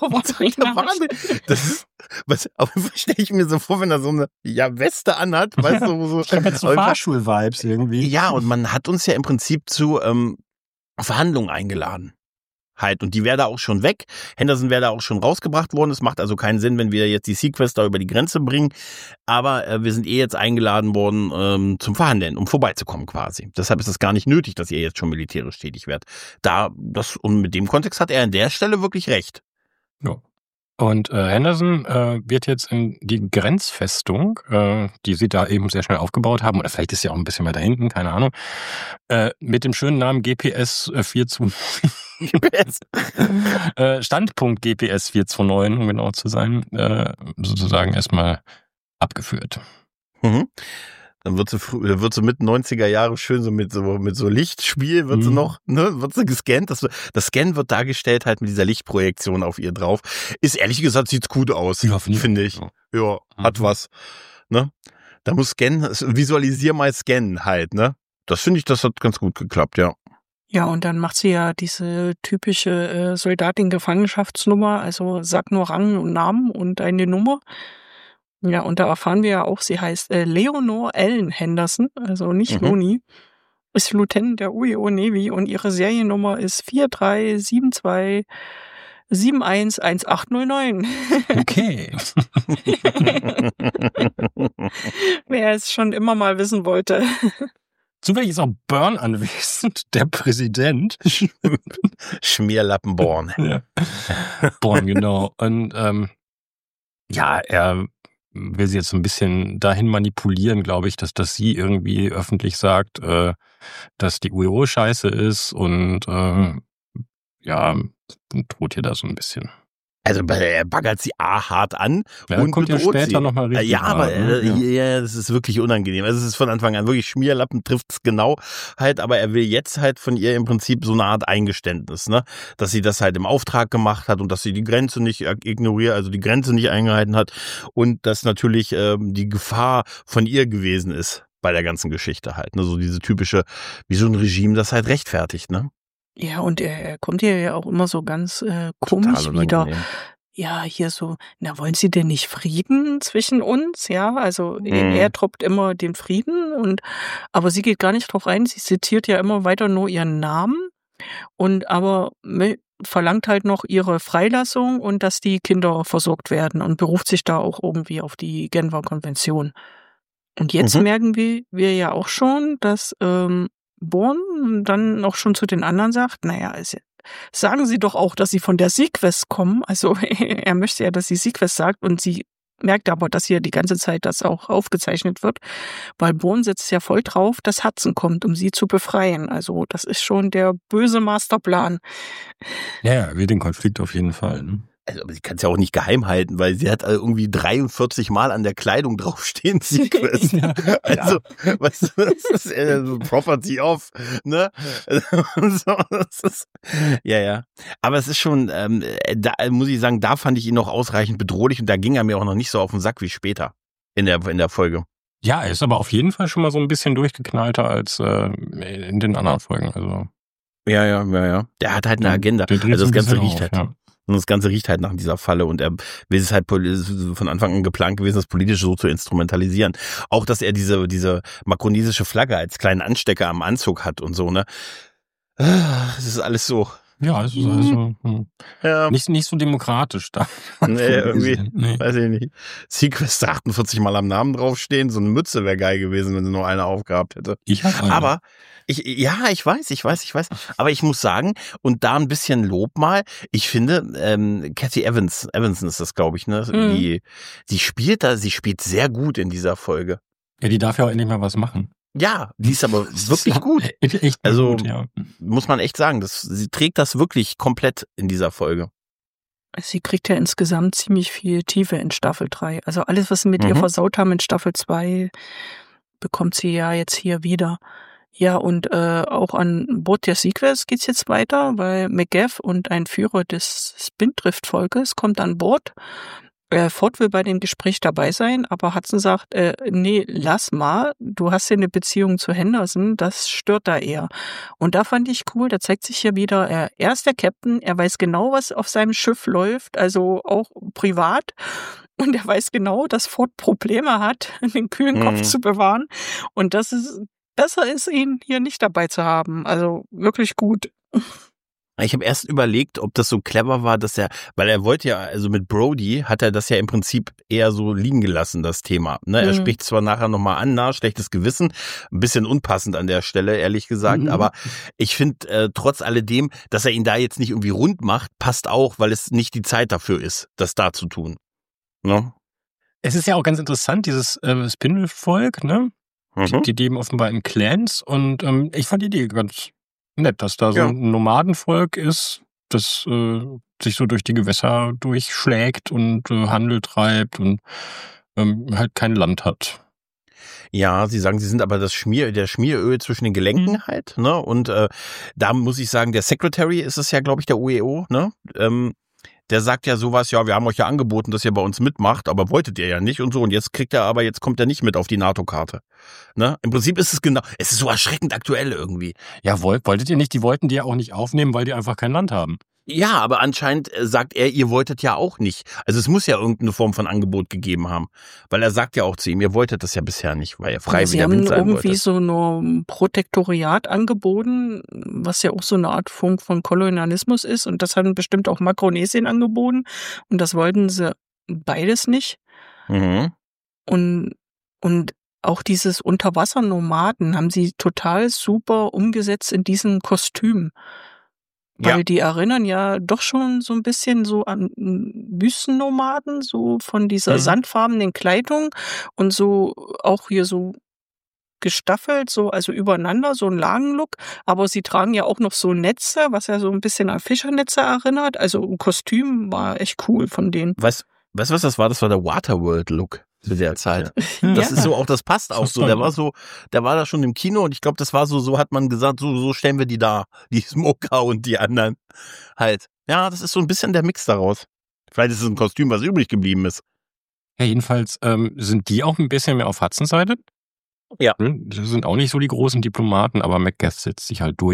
Aber stelle ich mir so vor, wenn er so eine Weste anhat, weißt du, so. Ich habe jetzt so Fahrschul-Vibes irgendwie. Ja, und man hat uns ja im Prinzip zu Verhandlungen eingeladen. Halt, und die wäre da auch schon weg. Henderson wäre da auch schon rausgebracht worden. Es macht also keinen Sinn, wenn wir jetzt die Sequest da über die Grenze bringen. Aber wir sind jetzt eingeladen worden zum Verhandeln, um vorbeizukommen quasi. Deshalb ist es gar nicht nötig, dass ihr jetzt schon militärisch tätig werdet. Und mit dem Kontext hat er an der Stelle wirklich recht. Ja. Und Henderson wird jetzt in die Grenzfestung, die sie da eben sehr schnell aufgebaut haben, oder vielleicht ist sie auch ein bisschen weiter hinten, keine Ahnung, mit dem schönen Namen GPS 429, Standpunkt GPS 429, um genau zu sein, sozusagen erstmal abgeführt. Mhm. Dann wird sie mit 90er Jahre schön so mit so Lichtspiel wird sie noch, ne, wird sie gescannt. Das Scan wird dargestellt halt mit dieser Lichtprojektion auf ihr drauf. Ist ehrlich gesagt, sieht's gut aus, ja, finde ich. Ja, hat was. Ne? Da muss visualisier mal scannen halt, ne? Das finde ich, das hat ganz gut geklappt, ja. Ja, und dann macht sie ja diese typische Soldatin-Gefangenschaftsnummer, also sag nur Rang und Namen und eine Nummer. Ja, und da erfahren wir ja auch, sie heißt Leonore Ellen Henderson, also nicht Loni, ist Lieutenant der UIO Navy und ihre Seriennummer ist 4372711809. Okay. Wer es schon immer mal wissen wollte. Zufällig ist auch Byrne anwesend, der Präsident. Schmierlappen Bourne. Ja. Bourne, genau. Und er will sie jetzt so ein bisschen dahin manipulieren, glaube ich, dass sie irgendwie öffentlich sagt, dass die UIO scheiße ist und droht ihr da so ein bisschen. Also er baggert sie hart an und kommt ja später nochmal richtig. Ja, aber das ist wirklich unangenehm. Also es ist von Anfang an wirklich Schmierlappen, trifft's genau halt, aber er will jetzt halt von ihr im Prinzip so eine Art Eingeständnis, ne? Dass sie das halt im Auftrag gemacht hat und dass sie die Grenze nicht ignoriert, also die Grenze nicht eingehalten hat und dass natürlich die Gefahr von ihr gewesen ist bei der ganzen Geschichte halt, ne? So diese typische, wie so ein Regime das halt rechtfertigt, ne? Ja, und er kommt hier ja auch immer so ganz komisch Total wieder. unangenehm. Ja, hier so, na, wollen Sie denn nicht Frieden zwischen uns? Ja, also er tropft immer den Frieden aber sie geht gar nicht drauf ein. Sie zitiert ja immer weiter nur ihren Namen aber verlangt halt noch ihre Freilassung und dass die Kinder versorgt werden und beruft sich da auch irgendwie auf die Genfer Konvention. Und jetzt merken wir ja auch schon, dass Bourne dann auch schon zu den anderen sagt, naja, sagen Sie doch auch, dass Sie von der Sequest kommen. Also er möchte ja, dass sie Sequest sagt und sie merkt aber, dass hier die ganze Zeit das auch aufgezeichnet wird, weil Bourne setzt ja voll drauf, dass Hudson kommt, um sie zu befreien. Also das ist schon der böse Masterplan. Ja, er will den Konflikt auf jeden Fall. Ne? Also, aber sie kann es ja auch nicht geheim halten, weil sie hat irgendwie 43 Mal an der Kleidung draufstehen, Sequest. Ja. Also, weißt du, das ist so Property of, ne? So, das ist, ja. Aber es ist schon, da muss ich sagen, da fand ich ihn noch ausreichend bedrohlich und da ging er mir auch noch nicht so auf den Sack wie später in der Folge. Ja, er ist aber auf jeden Fall schon mal so ein bisschen durchgeknallter als in den anderen Folgen. Also. Ja. Der hat halt eine Agenda. Also das Ganze riecht halt. Ja. Und das Ganze riecht halt nach dieser Falle und er will es halt von Anfang an geplant gewesen, das politisch so zu instrumentalisieren. Auch, dass er diese makronesische Flagge als kleinen Anstecker am Anzug hat und so, ne? Das ist alles so. Ja, es ist also nicht so demokratisch da. Nee, irgendwie, weiß ich nicht. Sequest 48 Mal am Namen draufstehen, so eine Mütze wäre geil gewesen, wenn sie nur eine aufgehabt hätte. Ich habe eine. Aber ich weiß. Aber ich muss sagen, und da ein bisschen Lob mal, ich finde, Cathy Evanson ist das, glaube ich, ne? Die spielt sehr gut in dieser Folge. Ja, die darf ja auch endlich mal was machen. Ja, die ist aber wirklich gut. Echt also gut, ja. Muss man echt sagen, sie trägt das wirklich komplett in dieser Folge. Sie kriegt ja insgesamt ziemlich viel Tiefe in Staffel 3. Also alles, was sie mit ihr versaut haben in Staffel 2, bekommt sie ja jetzt hier wieder. Ja, und auch an Bord der Sequest geht's jetzt weiter, weil McGaff und ein Führer des Spindrift-Volkes kommt an Bord. Ford will bei dem Gespräch dabei sein, aber Hudson sagt, nee, lass mal, du hast ja eine Beziehung zu Henderson, das stört da eher. Und da fand ich cool, da zeigt sich ja wieder, er ist der Captain, er weiß genau, was auf seinem Schiff läuft, also auch privat. Und er weiß genau, dass Ford Probleme hat, den kühlen Kopf zu bewahren. Und das ist besser ist, ihn hier nicht dabei zu haben. Also wirklich gut. Ich habe erst überlegt, ob das so clever war, weil er wollte ja, also mit Brody hat er das ja im Prinzip eher so liegen gelassen, das Thema. Ne? Er spricht zwar nachher nochmal an, schlechtes Gewissen, ein bisschen unpassend an der Stelle, ehrlich gesagt, aber ich finde trotz alledem, dass er ihn da jetzt nicht irgendwie rund macht, passt auch, weil es nicht die Zeit dafür ist, das da zu tun. Ne? Es ist ja auch ganz interessant, dieses Spindrift-Volk, ne? Die leben offenbar in Clans und ich fand die Idee ganz nett, dass da so ein Nomadenvolk ist, das sich so durch die Gewässer durchschlägt und Handel treibt und halt kein Land hat. Ja, sie sagen, sie sind aber der Schmieröl zwischen den Gelenken halt, ne? Und da muss ich sagen, der Secretary ist es ja, glaube ich, der UEO, ne? Der sagt ja sowas, ja, wir haben euch ja angeboten, dass ihr bei uns mitmacht, aber wolltet ihr ja nicht und so. Und jetzt kommt er nicht mit auf die NATO-Karte. Ne? Im Prinzip ist es ist so erschreckend aktuell irgendwie. Ja, wolltet ihr nicht, die wollten die ja auch nicht aufnehmen, weil die einfach kein Land haben. Ja, aber anscheinend sagt er, ihr wolltet ja auch nicht. Also es muss ja irgendeine Form von Angebot gegeben haben. Weil er sagt ja auch zu ihm, ihr wolltet das ja bisher nicht, weil ihr frei wie der Wind sein wolltet. Sie haben irgendwie so ein Protektoriat angeboten, was ja auch so eine Art Form von Kolonialismus ist. Und das haben bestimmt auch Makronesien angeboten. Und das wollten sie beides nicht. Und auch dieses Unterwassernomaden haben sie total super umgesetzt in diesen Kostümen. Weil die erinnern ja doch schon so ein bisschen so an Wüstennomaden, so von dieser sandfarbenen Kleidung und so auch hier so gestaffelt, so also übereinander, so ein Lagenlook. Aber sie tragen ja auch noch so Netze, was ja so ein bisschen an Fischernetze erinnert. Also ein Kostüm war echt cool von denen. Weißt du, was das war? Das war der Waterworld-Look zu der Zeit. Das ist so, auch das passt auch so. Der war da schon im Kino und ich glaube, das war so hat man gesagt, so stellen wir die da. Die Smoker und die anderen halt. Ja, das ist so ein bisschen der Mix daraus. Vielleicht ist es ein Kostüm, was übrig geblieben ist. Ja, jedenfalls sind die auch ein bisschen mehr auf Hudsons Seite. Ja. Das sind auch nicht so die großen Diplomaten, aber McGaff setzt sich halt durch.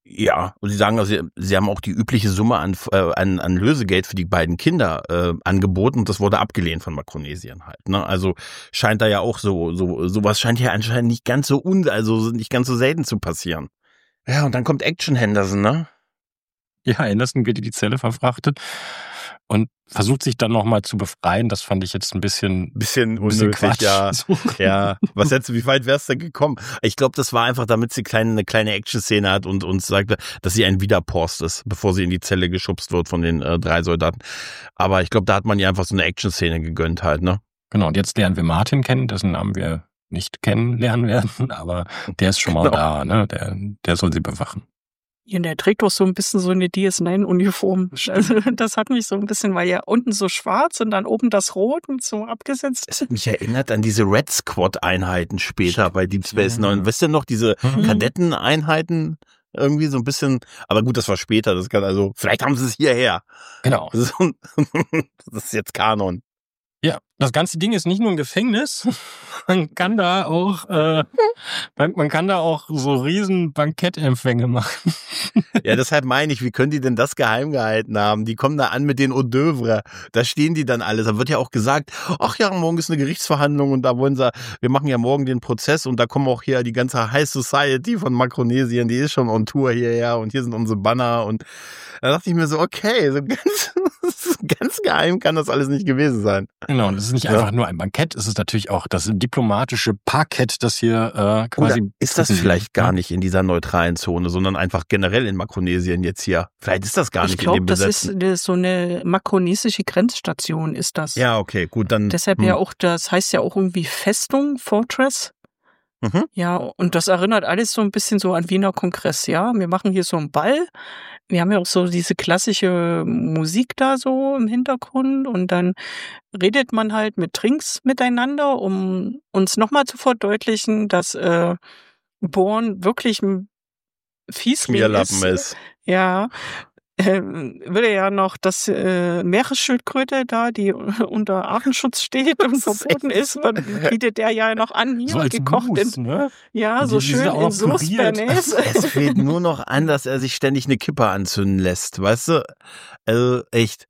Ja, und sie sagen, also, sie haben auch die übliche Summe an Lösegeld für die beiden Kinder angeboten und das wurde abgelehnt von Makronesien halt. Ne? Also scheint da ja auch sowas scheint ja anscheinend nicht ganz so nicht ganz so selten zu passieren. Ja, und dann kommt Action Henderson, ne? Ja, Anderson wird in die Zelle verfrachtet und versucht sich dann nochmal zu befreien. Das fand ich jetzt ein bisschen unnötig, Quatsch. ja. Ja, wie weit wär's denn gekommen? Ich glaube, das war einfach, damit sie eine kleine Action-Szene hat und uns sagt, dass sie ein Widerpost ist, bevor sie in die Zelle geschubst wird von den 3 Soldaten. Aber ich glaube, da hat man ihr einfach so eine Action-Szene gegönnt halt, ne? Genau, und jetzt lernen wir Martin kennen, dessen Namen wir nicht kennenlernen werden, aber der ist schon mal da, ne? Der soll sie bewachen. Ja, der trägt doch so ein bisschen so eine DS9-Uniform. Also das hat mich so ein bisschen, weil ja unten so schwarz und dann oben das Rot und so abgesetzt. Es hat mich erinnert an diese Red Squad-Einheiten später bei Deep Space Nine. Weißt du noch, diese Kadetteneinheiten irgendwie so ein bisschen, aber gut, das war später, vielleicht haben sie es hierher. Genau. Das ist jetzt Kanon. Ja, das ganze Ding ist nicht nur ein Gefängnis. Man kann da auch so riesen Bankettempfänge machen. Ja, deshalb meine ich, wie können die denn das geheim gehalten haben? Die kommen da an mit den Hors d'oeuvre. Da stehen die dann alle. Da wird ja auch gesagt, ach ja, morgen ist eine Gerichtsverhandlung und da wir machen ja morgen den Prozess und da kommen auch hier die ganze High Society von Makronesien, die ist schon on Tour hierher und hier sind unsere Banner und da dachte ich mir so, okay, so ganz geheim kann das alles nicht gewesen sein. Genau, und es ist nicht einfach nur ein Bankett, es ist natürlich auch das diplomatische Parkett, das hier quasi... Oder ist das vielleicht gar nicht in dieser neutralen Zone, sondern einfach generell in Makronesien jetzt hier? Vielleicht ist das gar nicht in dem Besetzten. Ich glaube, das ist so eine makronesische Grenzstation, ist das. Ja, okay, gut, dann... Deshalb ja auch, das heißt ja auch irgendwie Festung, Fortress. Ja, und das erinnert alles so ein bisschen so an Wiener Kongress, ja. Wir machen hier so einen Ball. Wir haben ja auch so diese klassische Musik da so im Hintergrund und dann redet man halt mit Drinks miteinander, um uns nochmal zu verdeutlichen, dass Born wirklich ein Fiesling ist. Ja. Würde ja noch das Meeresschildkröte da, die unter Artenschutz steht und verboten ist, bietet der ja noch an, hier so als gekocht Mousse, ne? Ja, so schön in Sauce Bernays. Es fehlt nur noch an, dass er sich ständig eine Kippe anzünden lässt, weißt du? Also echt.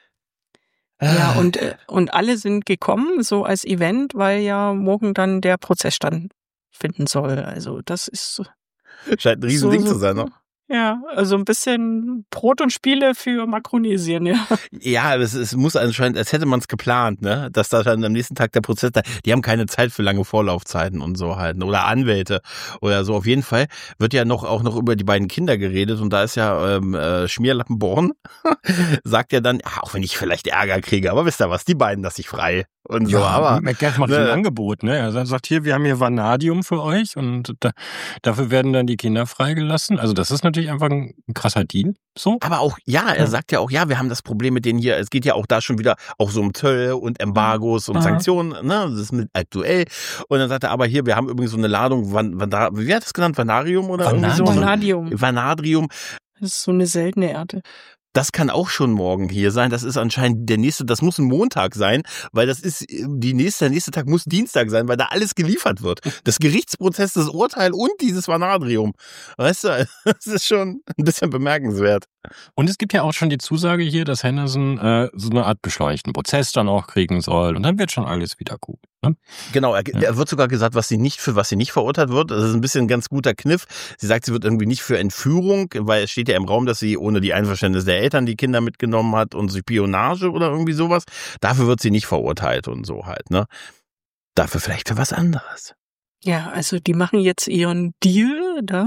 Ja, und alle sind gekommen, so als Event, weil ja morgen dann der Prozess stattfinden soll. Also das ist scheint ein Riesending zu sein, ne? Ja, also ein bisschen Brot und Spiele für Makronesien, ja. Ja, es muss anscheinend, als hätte man es geplant, ne? Dass da dann am nächsten Tag der Prozess da, die haben keine Zeit für lange Vorlaufzeiten und so halt, oder Anwälte oder so. Auf jeden Fall wird ja auch noch über die beiden Kinder geredet und da ist ja Schmierlappen Born, sagt ja dann, auch wenn ich vielleicht Ärger kriege, aber wisst ihr was, die beiden lasse ich frei. Und so, aber Macbeth macht ein Angebot, ne? Er sagt hier, wir haben hier Vanadium für euch und dafür werden dann die Kinder freigelassen. Also das ist natürlich einfach ein krasser Deal. So. Aber auch, er sagt ja auch, wir haben das Problem mit denen hier, es geht ja auch da schon wieder auch so um Zölle und Embargos und Sanktionen, ne? Das ist mit aktuell. Und dann sagt er, aber hier, wir haben übrigens so eine Ladung, wie hat das genannt? Vanadium oder irgendwie so? Vanadium. Das ist so eine seltene Erde. Das kann auch schon morgen hier sein. Das ist anscheinend das muss ein Montag sein, weil der nächste Tag muss Dienstag sein, weil da alles geliefert wird. Das Gerichtsprozess, das Urteil und dieses Vanadium. Weißt du, das ist schon ein bisschen bemerkenswert. Und es gibt ja auch schon die Zusage hier, dass Henderson so eine Art beschleunigten Prozess dann auch kriegen soll und dann wird schon alles wieder gut. Ne? Genau, er wird sogar gesagt, was sie nicht verurteilt wird. Das ist ein bisschen ein ganz guter Kniff. Sie sagt, sie wird irgendwie nicht für Entführung, weil es steht ja im Raum, dass sie ohne die Einverständnis der Eltern die Kinder mitgenommen hat und Spionage oder irgendwie sowas. Dafür wird sie nicht verurteilt und so halt, ne? Dafür vielleicht für was anderes. Ja, also die machen jetzt ihren Deal da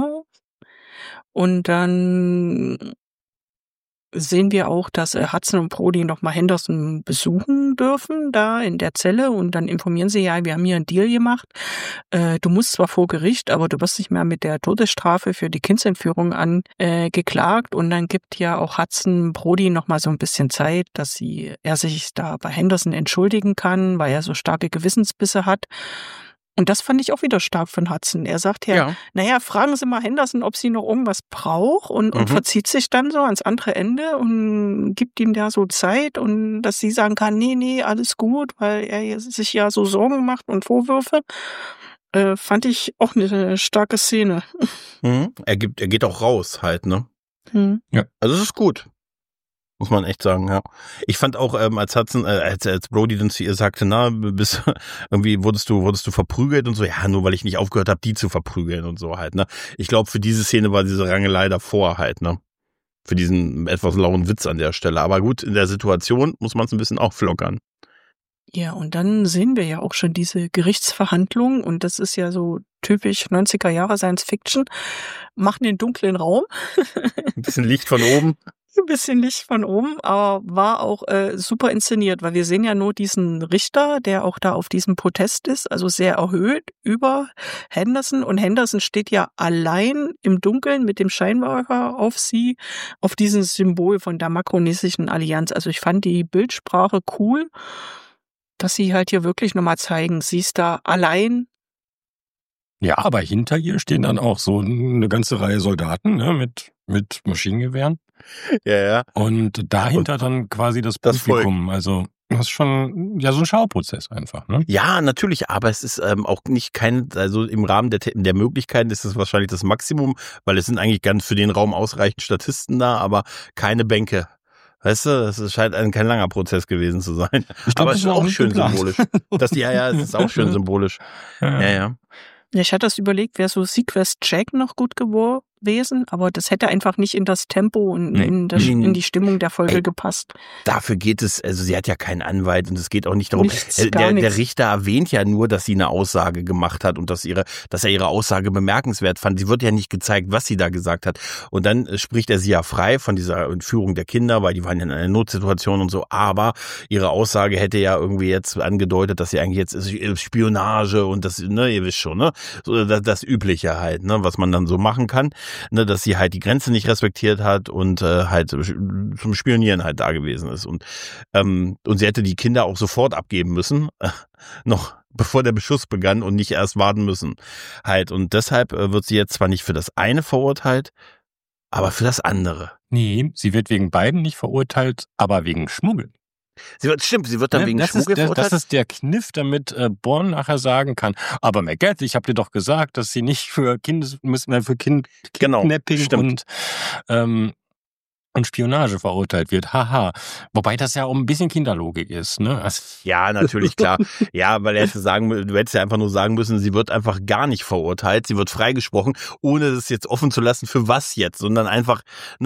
und dann sehen wir auch, dass Hudson und Brody nochmal Henderson besuchen dürfen, da in der Zelle und dann informieren sie, ja, wir haben hier einen Deal gemacht. Du musst zwar vor Gericht, aber du wirst nicht mehr mit der Todesstrafe für die Kindsentführung angeklagt und dann gibt ja auch Hudson Brody nochmal so ein bisschen Zeit, dass er sich da bei Henderson entschuldigen kann, weil er so starke Gewissensbisse hat. Und das fand ich auch wieder stark von Hudson. Er sagt naja, fragen Sie mal Henderson, ob sie noch irgendwas braucht und verzieht sich dann so ans andere Ende und gibt ihm da so Zeit und dass sie sagen kann, nee, alles gut, weil er sich ja so Sorgen macht und Vorwürfe. Fand ich auch eine starke Szene. Er geht auch raus halt, ne? Ja. Also es ist gut. Muss man echt sagen, ja. Ich fand auch, als Hudson, als Brody dann zu ihr sagte, irgendwie wurdest du verprügelt und so, ja, nur weil ich nicht aufgehört habe, die zu verprügeln und so halt, ne? Ich glaube, für diese Szene war diese Rangelei davor halt, ne? Für diesen etwas lauen Witz an der Stelle. Aber gut, in der Situation muss man es ein bisschen auflockern. Ja, und dann sehen wir ja auch schon diese Gerichtsverhandlung und das ist ja so typisch 90er Jahre Science Fiction. Machen den dunklen Raum. Ein bisschen Licht von oben. Ein bisschen Licht von oben, aber war auch super inszeniert, weil wir sehen ja nur diesen Richter, der auch da auf diesem Podest ist, also sehr erhöht über Henderson. Und Henderson steht ja allein im Dunkeln mit dem Scheinwerfer auf sie, auf dieses Symbol von der makronesischen Allianz. Also ich fand die Bildsprache cool, dass sie halt hier wirklich nochmal zeigen, sie ist da allein. Ja, aber hinter ihr stehen dann auch so eine ganze Reihe Soldaten, ne, mit Maschinengewehren. Ja. Und dahinter dann quasi das Publikum. Also das ist schon ja so ein Schauprozess einfach, ne? Ja, natürlich, aber es ist auch nicht also im Rahmen der Möglichkeiten ist es wahrscheinlich das Maximum, weil es sind eigentlich ganz für den Raum ausreichend Statisten da, aber keine Bänke. Weißt du, das scheint kein langer Prozess gewesen zu sein. Aber es ist auch schön symbolisch. Es ist auch schön symbolisch. Ja. Ja, ich hatte das überlegt, wäre so Sequest Jack noch gut gewesen, aber das hätte einfach nicht in das Tempo und in die Stimmung der Folge gepasst. Dafür geht es, also sie hat ja keinen Anwalt und es geht auch nicht darum, nichts. Der Richter erwähnt ja nur, dass sie eine Aussage gemacht hat und dass er ihre Aussage bemerkenswert fand. Sie wird ja nicht gezeigt, was sie da gesagt hat. Und dann spricht er sie ja frei von dieser Entführung der Kinder, weil die waren ja in einer Notsituation und so, aber ihre Aussage hätte ja irgendwie jetzt angedeutet, dass sie eigentlich jetzt Spionage und das, ne, ihr wisst schon, ne? So das Übliche halt, ne, was man dann so machen kann, ne, dass sie halt die Grenze nicht respektiert hat und halt zum Spionieren halt da gewesen ist und sie hätte die Kinder auch sofort abgeben müssen, noch bevor der Beschuss begann und nicht erst warten müssen halt und deshalb wird sie jetzt zwar nicht für das eine verurteilt, aber für das andere. Nee, sie wird wegen beiden nicht verurteilt, aber wegen Schmuggel. Sie wird dann wegen Schmuggel verurteilt. Das ist der Kniff, damit Bourne nachher sagen kann, aber McGeth, ich habe dir doch gesagt, dass sie nicht für Kidnapping und Spionage verurteilt wird. Haha. Wobei das ja auch ein bisschen Kinderlogik ist, ne? Also ja, natürlich, klar. Ja, weil du hättest ja einfach nur sagen müssen, sie wird einfach gar nicht verurteilt, sie wird freigesprochen, ohne das jetzt offen zu lassen, für was jetzt, sondern einfach, sie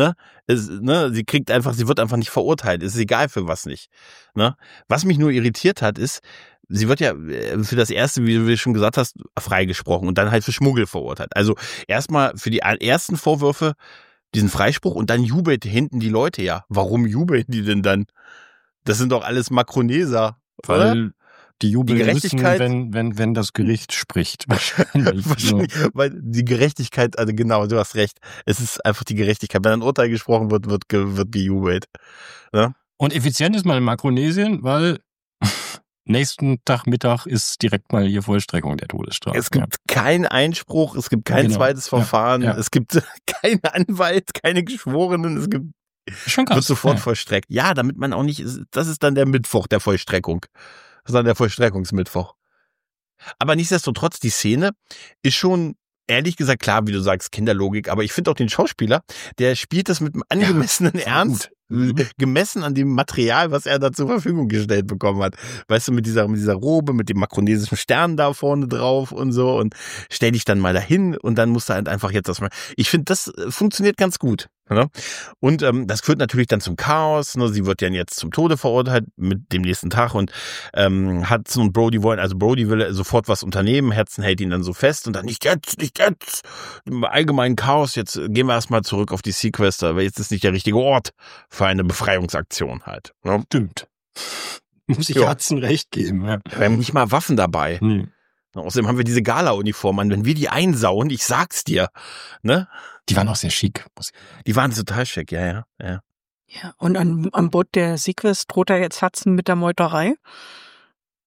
wird einfach nicht verurteilt, ist egal für was nicht, ne? Was mich nur irritiert hat, ist, sie wird ja für das erste, wie du schon gesagt hast, freigesprochen und dann halt für Schmuggel verurteilt. Also erstmal für die ersten Vorwürfe diesen Freispruch und dann jubelt hinten die Leute ja. Warum jubeln die denn dann? Das sind doch alles Makroneser, oder? Weil die jubeln müssen, wenn das Gericht spricht. Wahrscheinlich, weil die Gerechtigkeit, also genau, du hast recht. Es ist einfach die Gerechtigkeit. Wenn ein Urteil gesprochen wird, wird gejubelt. Ja? Und effizient ist man in Makronesien, weil nächsten Tag Mittag ist direkt mal hier Vollstreckung der Todesstrafe. Es gibt keinen Einspruch, es gibt kein zweites Verfahren, es gibt keinen Anwalt, keine Geschworenen, es gibt schon krass, wird sofort vollstreckt. Ja, damit man auch nicht, das ist dann der Mittwoch der Vollstreckung. Das ist dann der Vollstreckungsmittwoch. Aber nichtsdestotrotz, die Szene ist schon, ehrlich gesagt, klar, wie du sagst, Kinderlogik, aber ich finde auch den Schauspieler, der spielt das mit einem angemessenen Ernst. Gemessen an dem Material, was er da zur Verfügung gestellt bekommen hat. Weißt du, mit dieser Robe, mit dem makronesischen Stern da vorne drauf und so und stell dich dann mal dahin und dann musst du halt einfach jetzt das mal. Ich finde, das funktioniert ganz gut. Ne? Und das führt natürlich dann zum Chaos. Ne? Sie wird dann jetzt zum Tode verurteilt mit dem nächsten Tag und Hudson und Brody Brody will sofort was unternehmen. Hudson hält ihn dann so fest und dann nicht jetzt. Im allgemeinen Chaos, jetzt gehen wir erstmal zurück auf die Sequest, aber jetzt ist nicht der richtige Ort für eine Befreiungsaktion halt. Ne? Stimmt. Muss ich Hudson recht geben. Ja. Wir haben nicht mal Waffen dabei. Außerdem haben wir diese Gala-Uniform an. Wenn wir die einsauen, ich sag's dir. Ne? Die waren auch sehr schick. Die waren total schick, ja. Ja, und an Bord der Sequest droht er jetzt Hudson mit der Meuterei.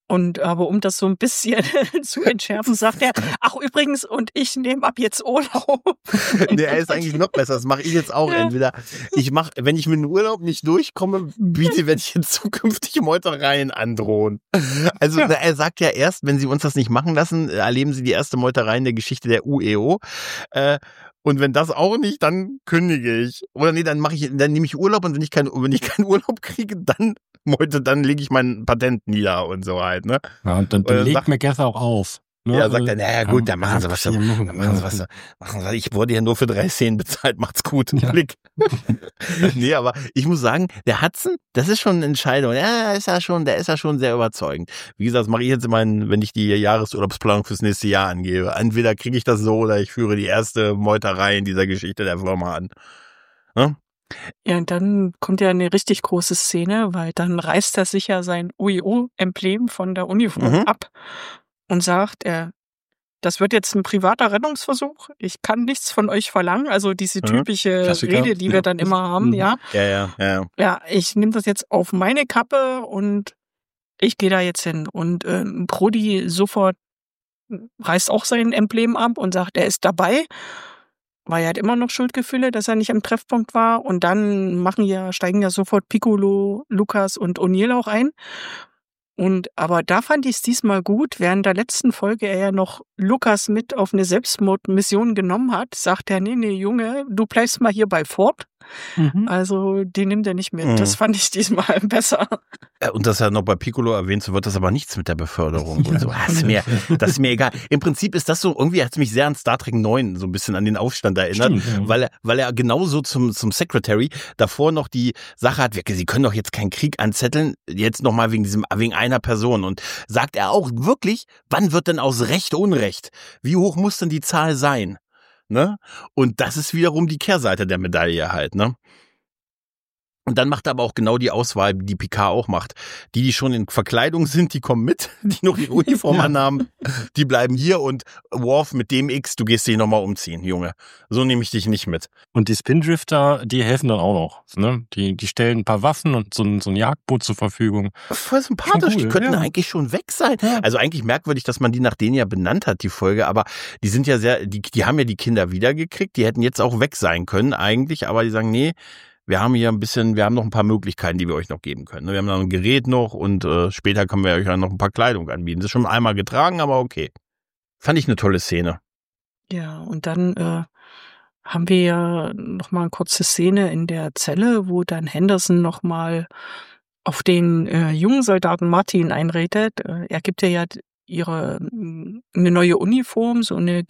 Aber um das so ein bisschen zu entschärfen, sagt er, ach übrigens, und ich nehme ab jetzt Urlaub. Nee, er ist eigentlich noch besser. Das mache ich jetzt auch. Entweder wenn ich mit dem Urlaub nicht durchkomme, werde ich jetzt zukünftig Meutereien androhen. Also er sagt ja erst, wenn Sie uns das nicht machen lassen, erleben Sie die erste Meuterei in der Geschichte der UEO. Und wenn das auch nicht, dann kündige ich. Oder nee, dann nehme ich Urlaub, und wenn ich keinen Urlaub kriege, dann lege ich mein Patent nieder und so halt, ne? Ja, und dann legt MacGyver auch auf. Ne? Ja, sagt er, naja gut, dann machen Sie was. Ich wurde ja nur für 3 Szenen bezahlt, macht's gut. Ja. Blick. Nee, aber ich muss sagen, der Hudson, das ist schon eine Entscheidung. Ja, der ist ja schon sehr überzeugend. Wie gesagt, das mache ich jetzt immer, wenn ich die Jahresurlaubsplanung fürs nächste Jahr angebe. Entweder kriege ich das so, oder ich führe die erste Meuterei in dieser Geschichte der Firma an. Hm? Ja, und dann kommt ja eine richtig große Szene, weil dann reißt er sich ja sein UEO-Emblem von der Uniform ab und sagt, das wird jetzt ein privater Rettungsversuch. Ich kann nichts von euch verlangen. Also diese typische Klassiker. Rede, die wir dann immer haben, ja. Ja. Ja, ich nehme das jetzt auf meine Kappe und ich gehe da jetzt hin. Und Brody sofort reißt auch sein Emblem ab und sagt, er ist dabei. Weil er hat immer noch Schuldgefühle, dass er nicht am Treffpunkt war. Und dann steigen ja sofort Piccolo, Lucas und O'Neill auch ein. Aber da fand ich es diesmal gut, während der letzten Folge er ja noch Lucas mit auf eine Selbstmordmission genommen hat, sagt er, nee, Junge, du bleibst mal hier bei Ford. Also, die nimmt er nicht mit. Das fand ich diesmal besser. Und dass er noch bei Piccolo erwähnt, so wird das aber nichts mit der Beförderung und so. Das ist mir egal. Im Prinzip ist das so, irgendwie hat es mich sehr an Star Trek 9 so ein bisschen an den Aufstand erinnert, stimmt, ja. weil er genauso zum Secretary davor noch die Sache hat, sie können doch jetzt keinen Krieg anzetteln, jetzt nochmal wegen einer Person. Und sagt er auch wirklich, wann wird denn aus Recht Unrecht? Wie hoch muss denn die Zahl sein? Ne? Und das ist wiederum die Kehrseite der Medaille halt, ne? Und dann macht er aber auch genau die Auswahl, die Picard auch macht. Die schon in Verkleidung sind, die kommen mit, die noch ihre Uniform anhaben, die bleiben hier, und Worf mit dem X, du gehst dich nochmal umziehen, Junge. So nehme ich dich nicht mit. Und die Spindrifter, die helfen dann auch noch. Ne? Die stellen ein paar Waffen und so ein Jagdboot zur Verfügung. Voll sympathisch, cool, die könnten eigentlich schon weg sein. Ja. Also eigentlich merkwürdig, dass man die nach denen ja benannt hat, die Folge, aber die sind ja die haben ja die Kinder wiedergekriegt, die hätten jetzt auch weg sein können eigentlich, aber die sagen, nee, wir haben noch ein paar Möglichkeiten, die wir euch noch geben können. Wir haben noch ein Gerät noch, und später können wir euch ja noch ein paar Kleidung anbieten. Das ist schon einmal getragen, aber okay. Fand ich eine tolle Szene. Ja, und dann haben wir ja noch mal eine kurze Szene in der Zelle, wo dann Henderson noch mal auf den jungen Soldaten Martin einredet. Er gibt ja eine neue Uniform, so eine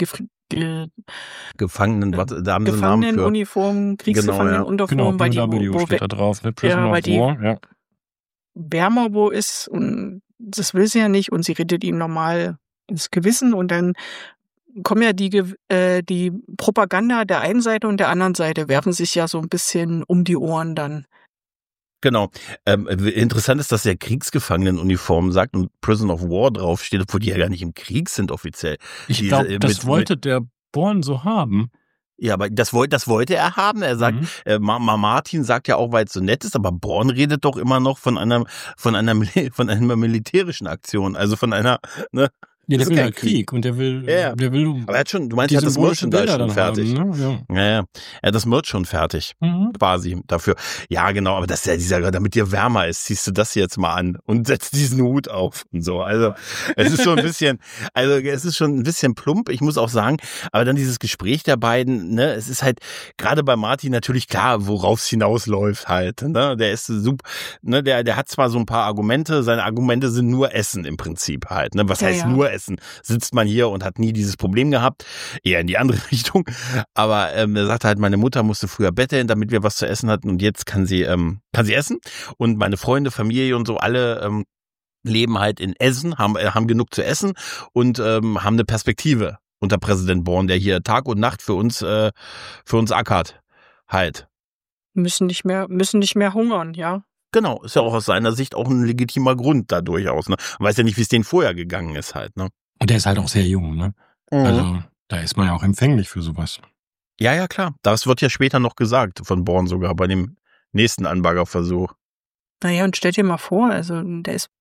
Gefangenenuniform, Kriegsgefangenenuniform, weil die W steht da drauf, ne? Prisoner of War, ja. Wärmer wo ist, und das will sie ja nicht, und sie redet ihm normal ins Gewissen, und dann kommen ja die Propaganda der einen Seite und der anderen Seite werfen sich ja so ein bisschen um die Ohren dann. Genau. Interessant ist, dass der Kriegsgefangenenuniform sagt und Prison of War draufsteht, obwohl die ja gar nicht im Krieg sind offiziell. Ich glaube, das wollte der Born so haben. Ja, aber das wollte er haben. Er sagt, Martin sagt ja auch, weil es so nett ist, aber Born redet doch immer noch von einer militärischen Aktion, also von einer, ne? Ja, der will ja Krieg und der will. Aber er hat schon, du meinst, er hat das Merch schon fertig. Haben, ne? Ja. Er hat das Merch schon fertig, quasi dafür. Ja, genau, aber das ist ja damit dir wärmer ist, ziehst du das jetzt mal an und setzt diesen Hut auf und so. Also, es ist schon ein bisschen plump, ich muss auch sagen, aber dann dieses Gespräch der beiden, ne, es ist halt gerade bei Martin natürlich klar, worauf es hinausläuft halt, ne? Der ist super, ne, der hat zwar so ein paar Argumente, seine Argumente sind nur Essen im Prinzip halt, ne? Was heißt nur Essen? Sitzt man hier und hat nie dieses Problem gehabt, eher in die andere Richtung, aber er sagt halt, meine Mutter musste früher betteln, damit wir was zu essen hatten, und jetzt kann sie essen, und meine Freunde, Familie und so, alle leben halt in Essen, haben genug zu essen und haben eine Perspektive unter Präsident Born, der hier Tag und Nacht für uns ackert halt. Müssen nicht mehr hungern, ja. Genau, ist ja auch aus seiner Sicht auch ein legitimer Grund da durchaus, ne? Man weiß ja nicht, wie es denen vorher gegangen ist halt, ne? Und der ist halt auch sehr jung, ne? Also, da ist man ja auch empfänglich für sowas. Ja, klar. Das wird ja später noch gesagt, von Born sogar, bei dem nächsten Anbaggerversuch. Naja, und stell dir mal vor, also der ist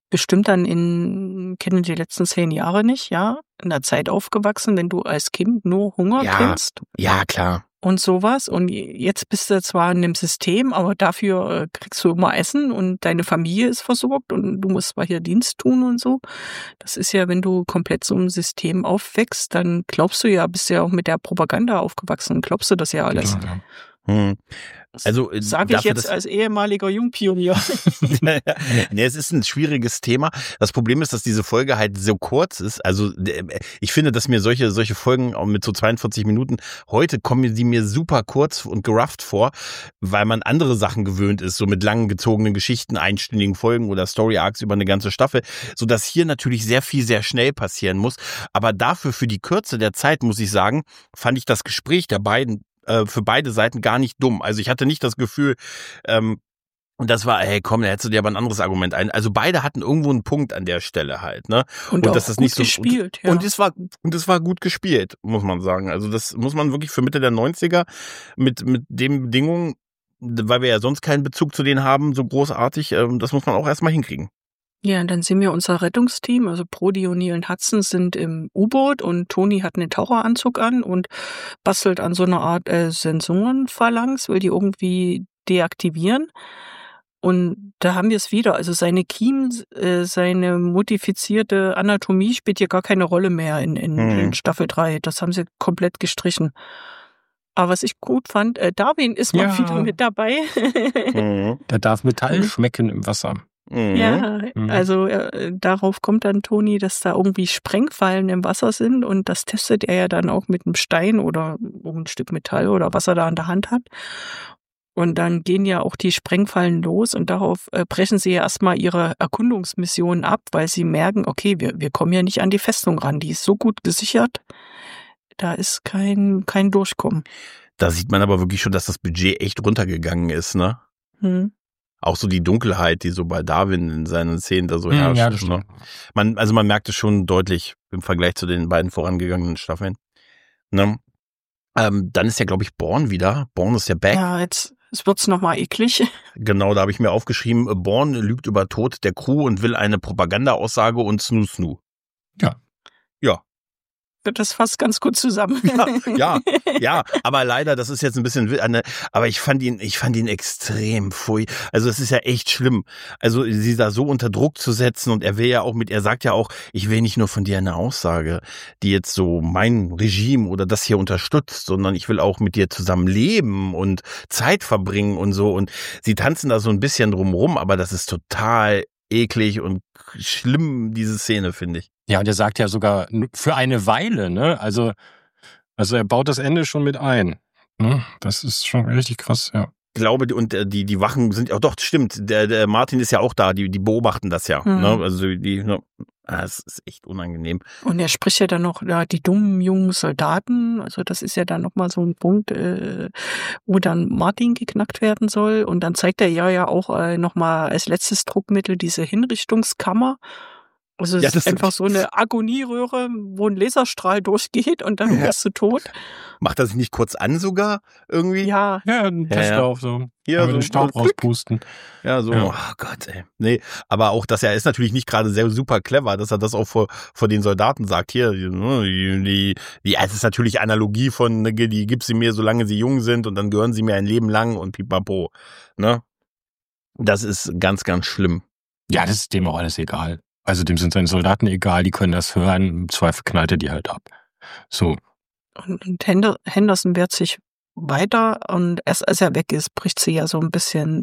bestimmt dann kennen die letzten 10 Jahre nicht, ja, in der Zeit aufgewachsen, wenn du als Kind nur Hunger kennst. Ja, klar. Und sowas. Und jetzt bist du zwar in dem System, aber dafür kriegst du immer Essen und deine Familie ist versorgt und du musst zwar hier Dienst tun und so. Das ist ja, wenn du komplett so im System aufwächst, dann glaubst du ja, bist ja auch mit der Propaganda aufgewachsen, glaubst du das ja alles. Genau, ja. Also sage ich jetzt als ehemaliger Jungpionier. Nee, es ist ein schwieriges Thema. Das Problem ist, dass diese Folge halt so kurz ist. Also ich finde, dass mir solche Folgen auch mit so 42 Minuten, heute kommen die mir super kurz und gerafft vor, weil man andere Sachen gewöhnt ist, so mit langen gezogenen Geschichten, einstündigen Folgen oder Story Arcs über eine ganze Staffel, sodass hier natürlich sehr viel sehr schnell passieren muss. Aber dafür, für die Kürze der Zeit, muss ich sagen, fand ich das Gespräch der beiden für beide Seiten gar nicht dumm. Also ich hatte nicht das Gefühl, und das war, hey komm, da hättest du dir aber ein anderes Argument ein. Also beide hatten irgendwo einen Punkt an der Stelle halt, ne? Und auch dass das gut nicht so gespielt, ja. Und es war gut gespielt, muss man sagen. Also das muss man wirklich für Mitte der 90er mit den Bedingungen, weil wir ja sonst keinen Bezug zu denen haben, so großartig, das muss man auch erstmal hinkriegen. Ja, und dann sehen wir unser Rettungsteam, also Brody, O'Neill und Hudson sind im U-Boot und Tony hat einen Taucheranzug an und bastelt an so einer Art Sensorenphalanx, will die irgendwie deaktivieren. Und da haben wir es wieder, also seine seine modifizierte Anatomie spielt hier gar keine Rolle mehr in Staffel 3. Das haben sie komplett gestrichen. Aber was ich gut fand, Darwin ist mal wieder mit dabei. Der darf Metall schmecken im Wasser. Ja, also darauf kommt dann Toni, dass da irgendwie Sprengfallen im Wasser sind und das testet er ja dann auch mit einem Stein oder ein Stück Metall oder was er da in der Hand hat. Und dann gehen ja auch die Sprengfallen los und darauf brechen sie ja erstmal ihre Erkundungsmission ab, weil sie merken, okay, wir kommen ja nicht an die Festung ran, die ist so gut gesichert, da ist kein Durchkommen. Da sieht man aber wirklich schon, dass das Budget echt runtergegangen ist, ne? Auch so die Dunkelheit, die so bei Darwin in seinen Szenen da so herrscht. Ja, das stimmt. Man merkt es schon deutlich im Vergleich zu den beiden vorangegangenen Staffeln. Ne? Dann ist ja, glaube ich, Bourne wieder. Bourne ist ja back. Ja, jetzt wird's nochmal eklig. Genau, da habe ich mir aufgeschrieben, Bourne lügt über Tod der Crew und will eine Propagandaaussage und Snoo. Ja. Das fasst ganz gut zusammen. Ja, aber leider, das ist jetzt ein bisschen, aber ich fand ihn extrem also es ist ja echt schlimm, also sie da so unter Druck zu setzen und er sagt ja auch, ich will nicht nur von dir eine Aussage, die jetzt so mein Regime oder das hier unterstützt, sondern ich will auch mit dir zusammen leben und Zeit verbringen und so und sie tanzen da so ein bisschen drumrum, aber das ist total eklig und schlimm, diese Szene, finde ich. Ja, und er sagt ja sogar für eine Weile, ne? Also er baut das Ende schon mit ein. Ne? Das ist schon richtig krass, ja. Ich glaube, und die Wachen sind auch, doch, stimmt, der Martin ist ja auch da, die beobachten das ja. Ne? Also das ist echt unangenehm. Und er spricht ja dann noch, die dummen jungen Soldaten, also das ist ja dann nochmal so ein Punkt, wo dann Martin geknackt werden soll. Und dann zeigt er ja auch nochmal als letztes Druckmittel diese Hinrichtungskammer. Also es ist einfach so eine Agonieröhre, wo ein Laserstrahl durchgeht und dann bist du tot. Macht er sich nicht kurz an sogar irgendwie? Ja, ein Testlauf so. Hier so den Staub rauspusten. Ja, so, oh Gott, ey. Nee, aber auch, dass er ist natürlich nicht gerade sehr super clever, dass er das auch vor den Soldaten sagt. Hier, es ist natürlich Analogie von, die gib sie mir, solange sie jung sind und dann gehören sie mir ein Leben lang und pipapo. Ne? Das ist ganz, ganz schlimm. Ja, das ist dem auch alles egal. Also dem sind seine Soldaten egal, die können das hören, im Zweifel knallt er die halt ab. So. Und Henderson wehrt sich weiter und erst als er weg ist, bricht sie ja so ein bisschen,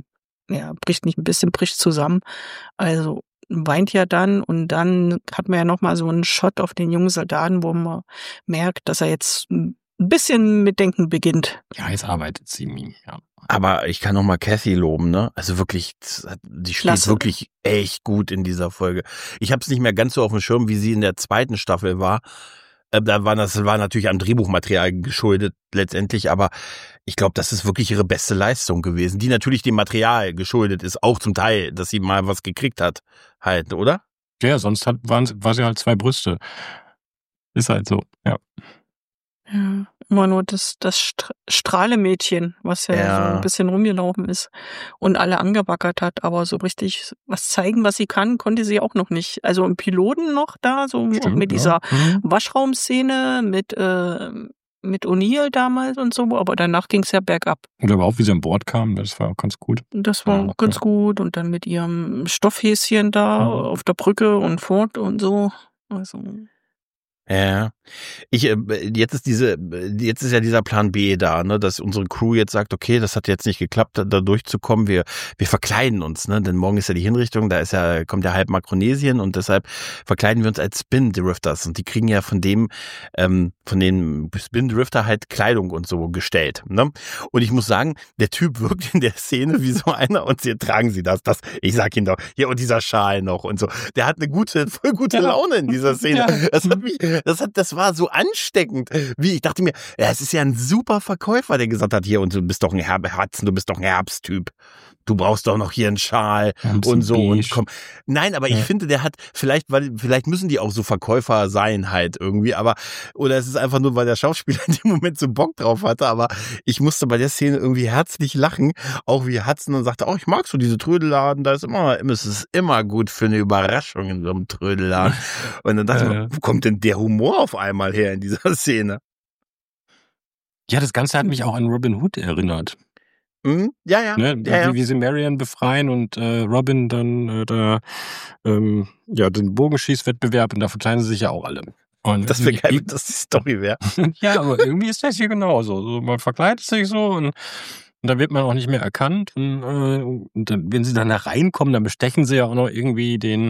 bricht zusammen. Also weint ja dann und dann hat man ja nochmal so einen Shot auf den jungen Soldaten, wo man merkt, dass er jetzt ein bisschen mit Denken beginnt. Ja, jetzt arbeitet sie ihm, ja. Aber ich kann noch mal Kathy loben, ne? Also wirklich, die spielt wirklich echt gut in dieser Folge. Ich habe es nicht mehr ganz so auf dem Schirm, wie sie in der zweiten Staffel war. Das war natürlich am Drehbuchmaterial geschuldet letztendlich, aber ich glaube, das ist wirklich ihre beste Leistung gewesen, die natürlich dem Material geschuldet ist, auch zum Teil, dass sie mal was gekriegt hat, halt, oder? Ja, sonst war sie halt 2 Brüste. Ist halt so, ja. Ja, immer nur das Strahlemädchen, was ja so ein bisschen rumgelaufen ist und alle angebaggert hat, aber so richtig was zeigen, was sie kann, konnte sie auch noch nicht. Also im Piloten noch da, so Stimmt, mit ja. dieser Waschraumszene, mit O'Neill damals und so, aber danach ging es ja bergab. Und überhaupt, wie sie an Bord kam, das war auch ganz gut. Das war okay. ganz gut und dann mit ihrem Stoffhäschen da auf der Brücke und fort und so. Also Ja. Jetzt ist ja dieser Plan B da, ne, dass unsere Crew jetzt sagt, okay, das hat jetzt nicht geklappt, da durchzukommen, wir verkleiden uns, ne, denn morgen ist ja die Hinrichtung, kommt ja halb Makronesien und deshalb verkleiden wir uns als Spin-Drifters und die kriegen ja von den Spin-Drifter halt Kleidung und so gestellt, ne, und ich muss sagen, der Typ wirkt in der Szene wie so einer und hier tragen sie das, ich sag ihn doch, hier und dieser Schal noch und so, der hat voll gute Laune in dieser Szene, das war so ansteckend. Ich dachte mir, ja, es ist ja ein super Verkäufer, der gesagt hat, hier, und du bist doch ein Hudson, du bist doch ein Herbsttyp. Du brauchst doch noch hier einen Schal und so. Und komm. Nein, aber ich finde, der hat vielleicht müssen die auch so Verkäufer sein halt irgendwie, oder es ist einfach nur, weil der Schauspieler in dem Moment so Bock drauf hatte, aber ich musste bei der Szene irgendwie herzlich lachen, auch wie Hudson dann sagte, ich mag so diese Trödelladen, es ist immer gut für eine Überraschung in so einem Trödelladen. Und dann dachte ich mir, wo kommt denn der Humor auf einmal her in dieser Szene? Ja, das Ganze hat mich auch an Robin Hood erinnert. Ja. Ne? Wie sie Marion befreien und Robin dann den Bogenschießwettbewerb und da verkleiden sie sich ja auch alle. Und das wäre geil, wenn das die Story wäre. Ja, aber irgendwie ist das hier genauso. So, man verkleidet sich so und dann wird man auch nicht mehr erkannt. Und dann, wenn sie dann da reinkommen, dann bestechen sie ja auch noch irgendwie den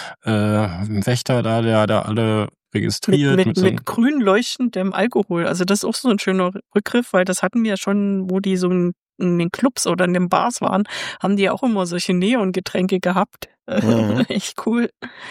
Wächter da, der da alle registriert. Mit grün leuchtendem Alkohol. Also das ist auch so ein schöner Rückgriff, weil das hatten wir schon, wo die so in den Clubs oder in den Bars waren, haben die ja auch immer solche Neongetränke gehabt. Echt cool.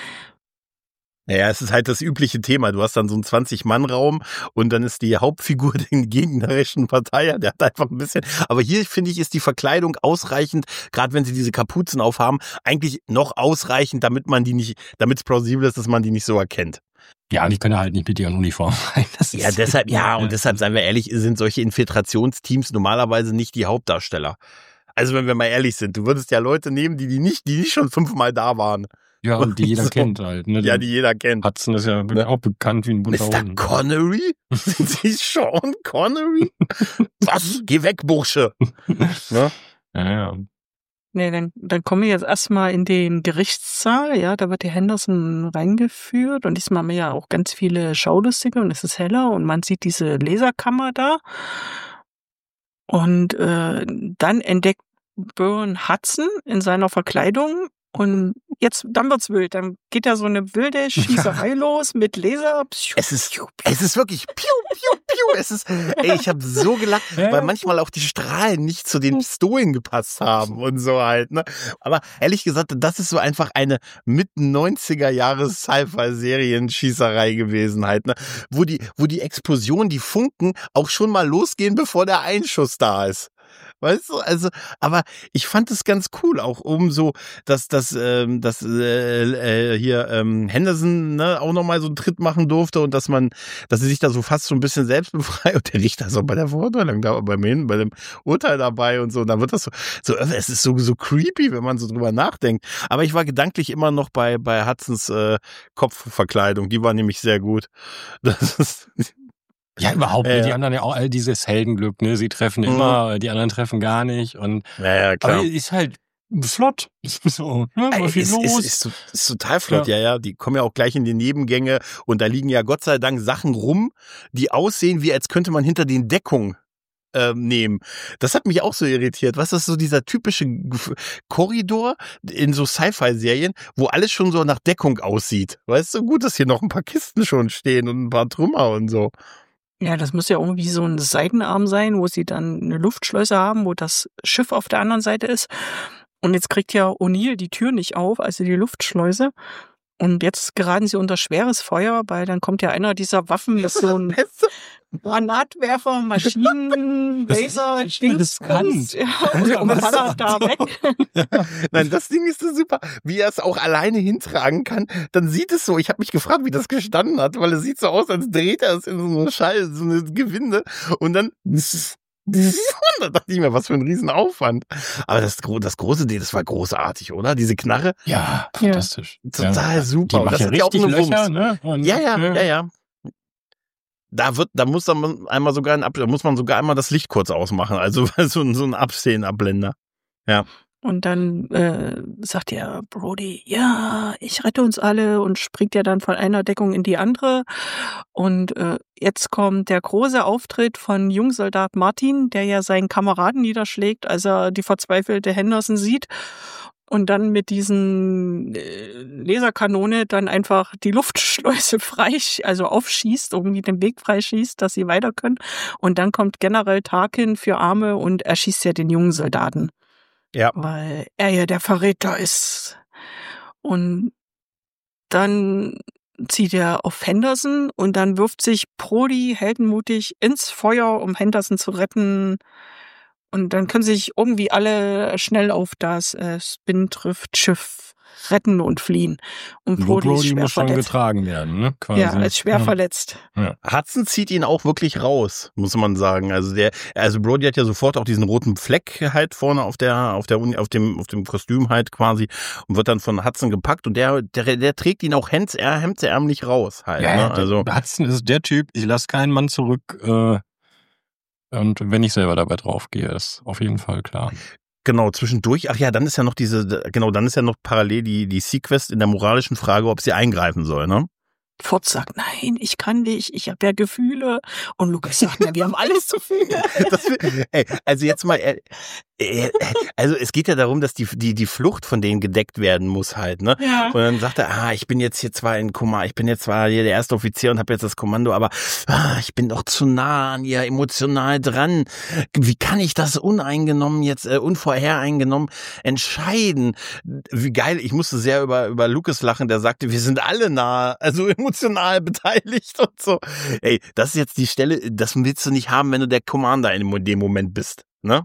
Naja, es ist halt das übliche Thema. Du hast dann so einen 20-Mann-Raum und dann ist die Hauptfigur der gegnerischen Partei. Der hat einfach ein bisschen. Aber hier, finde ich, ist die Verkleidung ausreichend, gerade wenn sie diese Kapuzen aufhaben, eigentlich noch ausreichend, damit es plausibel ist, dass man die nicht so erkennt. Ja, und ich kann halt nicht mit ihren Uniformen rein. Deshalb, seien wir ehrlich, sind solche Infiltrationsteams normalerweise nicht die Hauptdarsteller. Also wenn wir mal ehrlich sind, du würdest ja Leute nehmen, die nicht schon 5-mal da waren. Ja, und die jeder kennt halt. Ne? Ja, die jeder kennt. Hudson ist ja auch bekannt wie ein bunter Mr. Hund. Connery? Sind Sie Sean Connery? Was? Geh weg, Bursche. Ne? Ja. Nee, dann kommen wir jetzt erstmal in den Gerichtssaal, ja, da wird der Henderson reingeführt und diesmal haben wir ja auch ganz viele Schaulustige und es ist heller und man sieht diese Laserkammer da und dann entdeckt Byrne Hudson in seiner Verkleidung und dann wird's wild, dann geht da so eine wilde Schießerei los mit Laser. Es ist wirklich piu, piu, piu. Ich habe so gelacht, weil manchmal auch die Strahlen nicht zu den Pistolen gepasst haben und so halt, ne? Aber ehrlich gesagt, das ist so einfach eine mitten 90er-Jahres Sci-Fi-Serien-Schießerei gewesen halt, ne? Wo die Explosion, die Funken auch schon mal losgehen, bevor der Einschuss da ist. Weißt du, also, aber ich fand es ganz cool, auch so, dass Henderson, ne, auch nochmal so einen Tritt machen durfte und dass sie sich da so fast so ein bisschen selbst befreit und der Richter so bei der Verurteilung da, bei dem Urteil dabei und so, und dann wird das so, es ist so creepy, wenn man so drüber nachdenkt. Aber ich war gedanklich immer noch bei Hudsons Kopfverkleidung, die war nämlich sehr gut. Das ist Ja, überhaupt nicht. Die anderen ja auch all dieses Heldenglück, ne? Sie treffen immer, die anderen treffen gar nicht. Und ja, klar. Aber ist halt flott. So, ne? Ist total flott, ja. Die kommen ja auch gleich in die Nebengänge und da liegen ja Gott sei Dank Sachen rum, die aussehen, wie als könnte man hinter den Deckungen nehmen. Das hat mich auch so irritiert. Was ist so dieser typische Korridor in so Sci-Fi-Serien, wo alles schon so nach Deckung aussieht? Weißt du, gut, dass hier noch ein paar Kisten schon stehen und ein paar Trümmer und so. Ja, das muss ja irgendwie so ein Seitenarm sein, wo sie dann eine Luftschleuse haben, wo das Schiff auf der anderen Seite ist. Und jetzt kriegt ja O'Neill die Tür nicht auf, also die Luftschleuse. Und jetzt geraten sie unter schweres Feuer, weil dann kommt ja einer dieser Waffen mit so einem Granatwerfer, Maschinen, Laser, Dings kommt, und ballert da weg. Nein, das Ding ist so super, wie er es auch alleine hintragen kann. Dann sieht es so, ich habe mich gefragt, wie das gestanden hat, weil es sieht so aus, als dreht er es in so eine so eine Gewinde und dann da dachte ich mir, was für ein Riesenaufwand. Aber das große Ding, das war großartig, oder? Diese Knarre. Ja, fantastisch. Total super. Die macht das ja hat ja auch richtig eine Löcher, Wumms. ne? Und, Ja. Da muss man einmal sogar einmal das Licht kurz ausmachen. Also so ein Abblender. Ja. Und dann sagt ja Brody, ja, ich rette uns alle und springt ja dann von einer Deckung in die andere. Und jetzt kommt der große Auftritt von Jungsoldat Martin, der ja seinen Kameraden niederschlägt, als er die verzweifelte Henderson sieht. Und dann mit diesen Laserkanone dann einfach die Luftschleuse aufschießt, irgendwie den Weg freischießt, dass sie weiter können. Und dann kommt General Tarkin für Arme und erschießt ja den jungen Soldaten. Ja. Weil er ja der Verräter ist. Und dann zieht er auf Henderson und dann wirft sich Brody heldenmutig ins Feuer, um Henderson zu retten. Und dann können sich irgendwie alle schnell auf das Spindrift-Schiff retten und fliehen. Und Brody ist schwer muss schon verletzt. getragen werden, ne? Quasi. Ja, ist schwer verletzt. Ja. Hudson zieht ihn auch wirklich raus, muss man sagen. Also Brody hat ja sofort auch diesen roten Fleck halt vorne auf dem Kostüm halt quasi und wird dann von Hudson gepackt und der trägt ihn auch hemdsärmlich raus halt. Ja, ne? Also Hudson ist der Typ, ich lasse keinen Mann zurück, und wenn ich selber dabei draufgehe, ist auf jeden Fall klar. genau, zwischendurch, dann ist ja noch parallel die Sequest in der moralischen Frage, ob sie eingreifen soll, ne? Ford sagt, nein, ich kann nicht, ich habe ja Gefühle. Und Lucas sagt, na, wir haben alles zu Gefühle. Also jetzt mal, also es geht ja darum, dass die Flucht von denen gedeckt werden muss halt, ne? Ja. Und dann sagt er, ich bin jetzt hier zwar ich bin jetzt zwar hier der erste Offizier und habe jetzt das Kommando, aber ich bin doch zu nah an ihr emotional dran. Wie kann ich das unvorhereingenommen entscheiden? Wie geil, ich musste sehr über Lucas lachen, der sagte, wir sind alle nah, also emotional beteiligt und so. Ey, das ist jetzt die Stelle, das willst du nicht haben, wenn du der Commander in dem Moment bist, ne?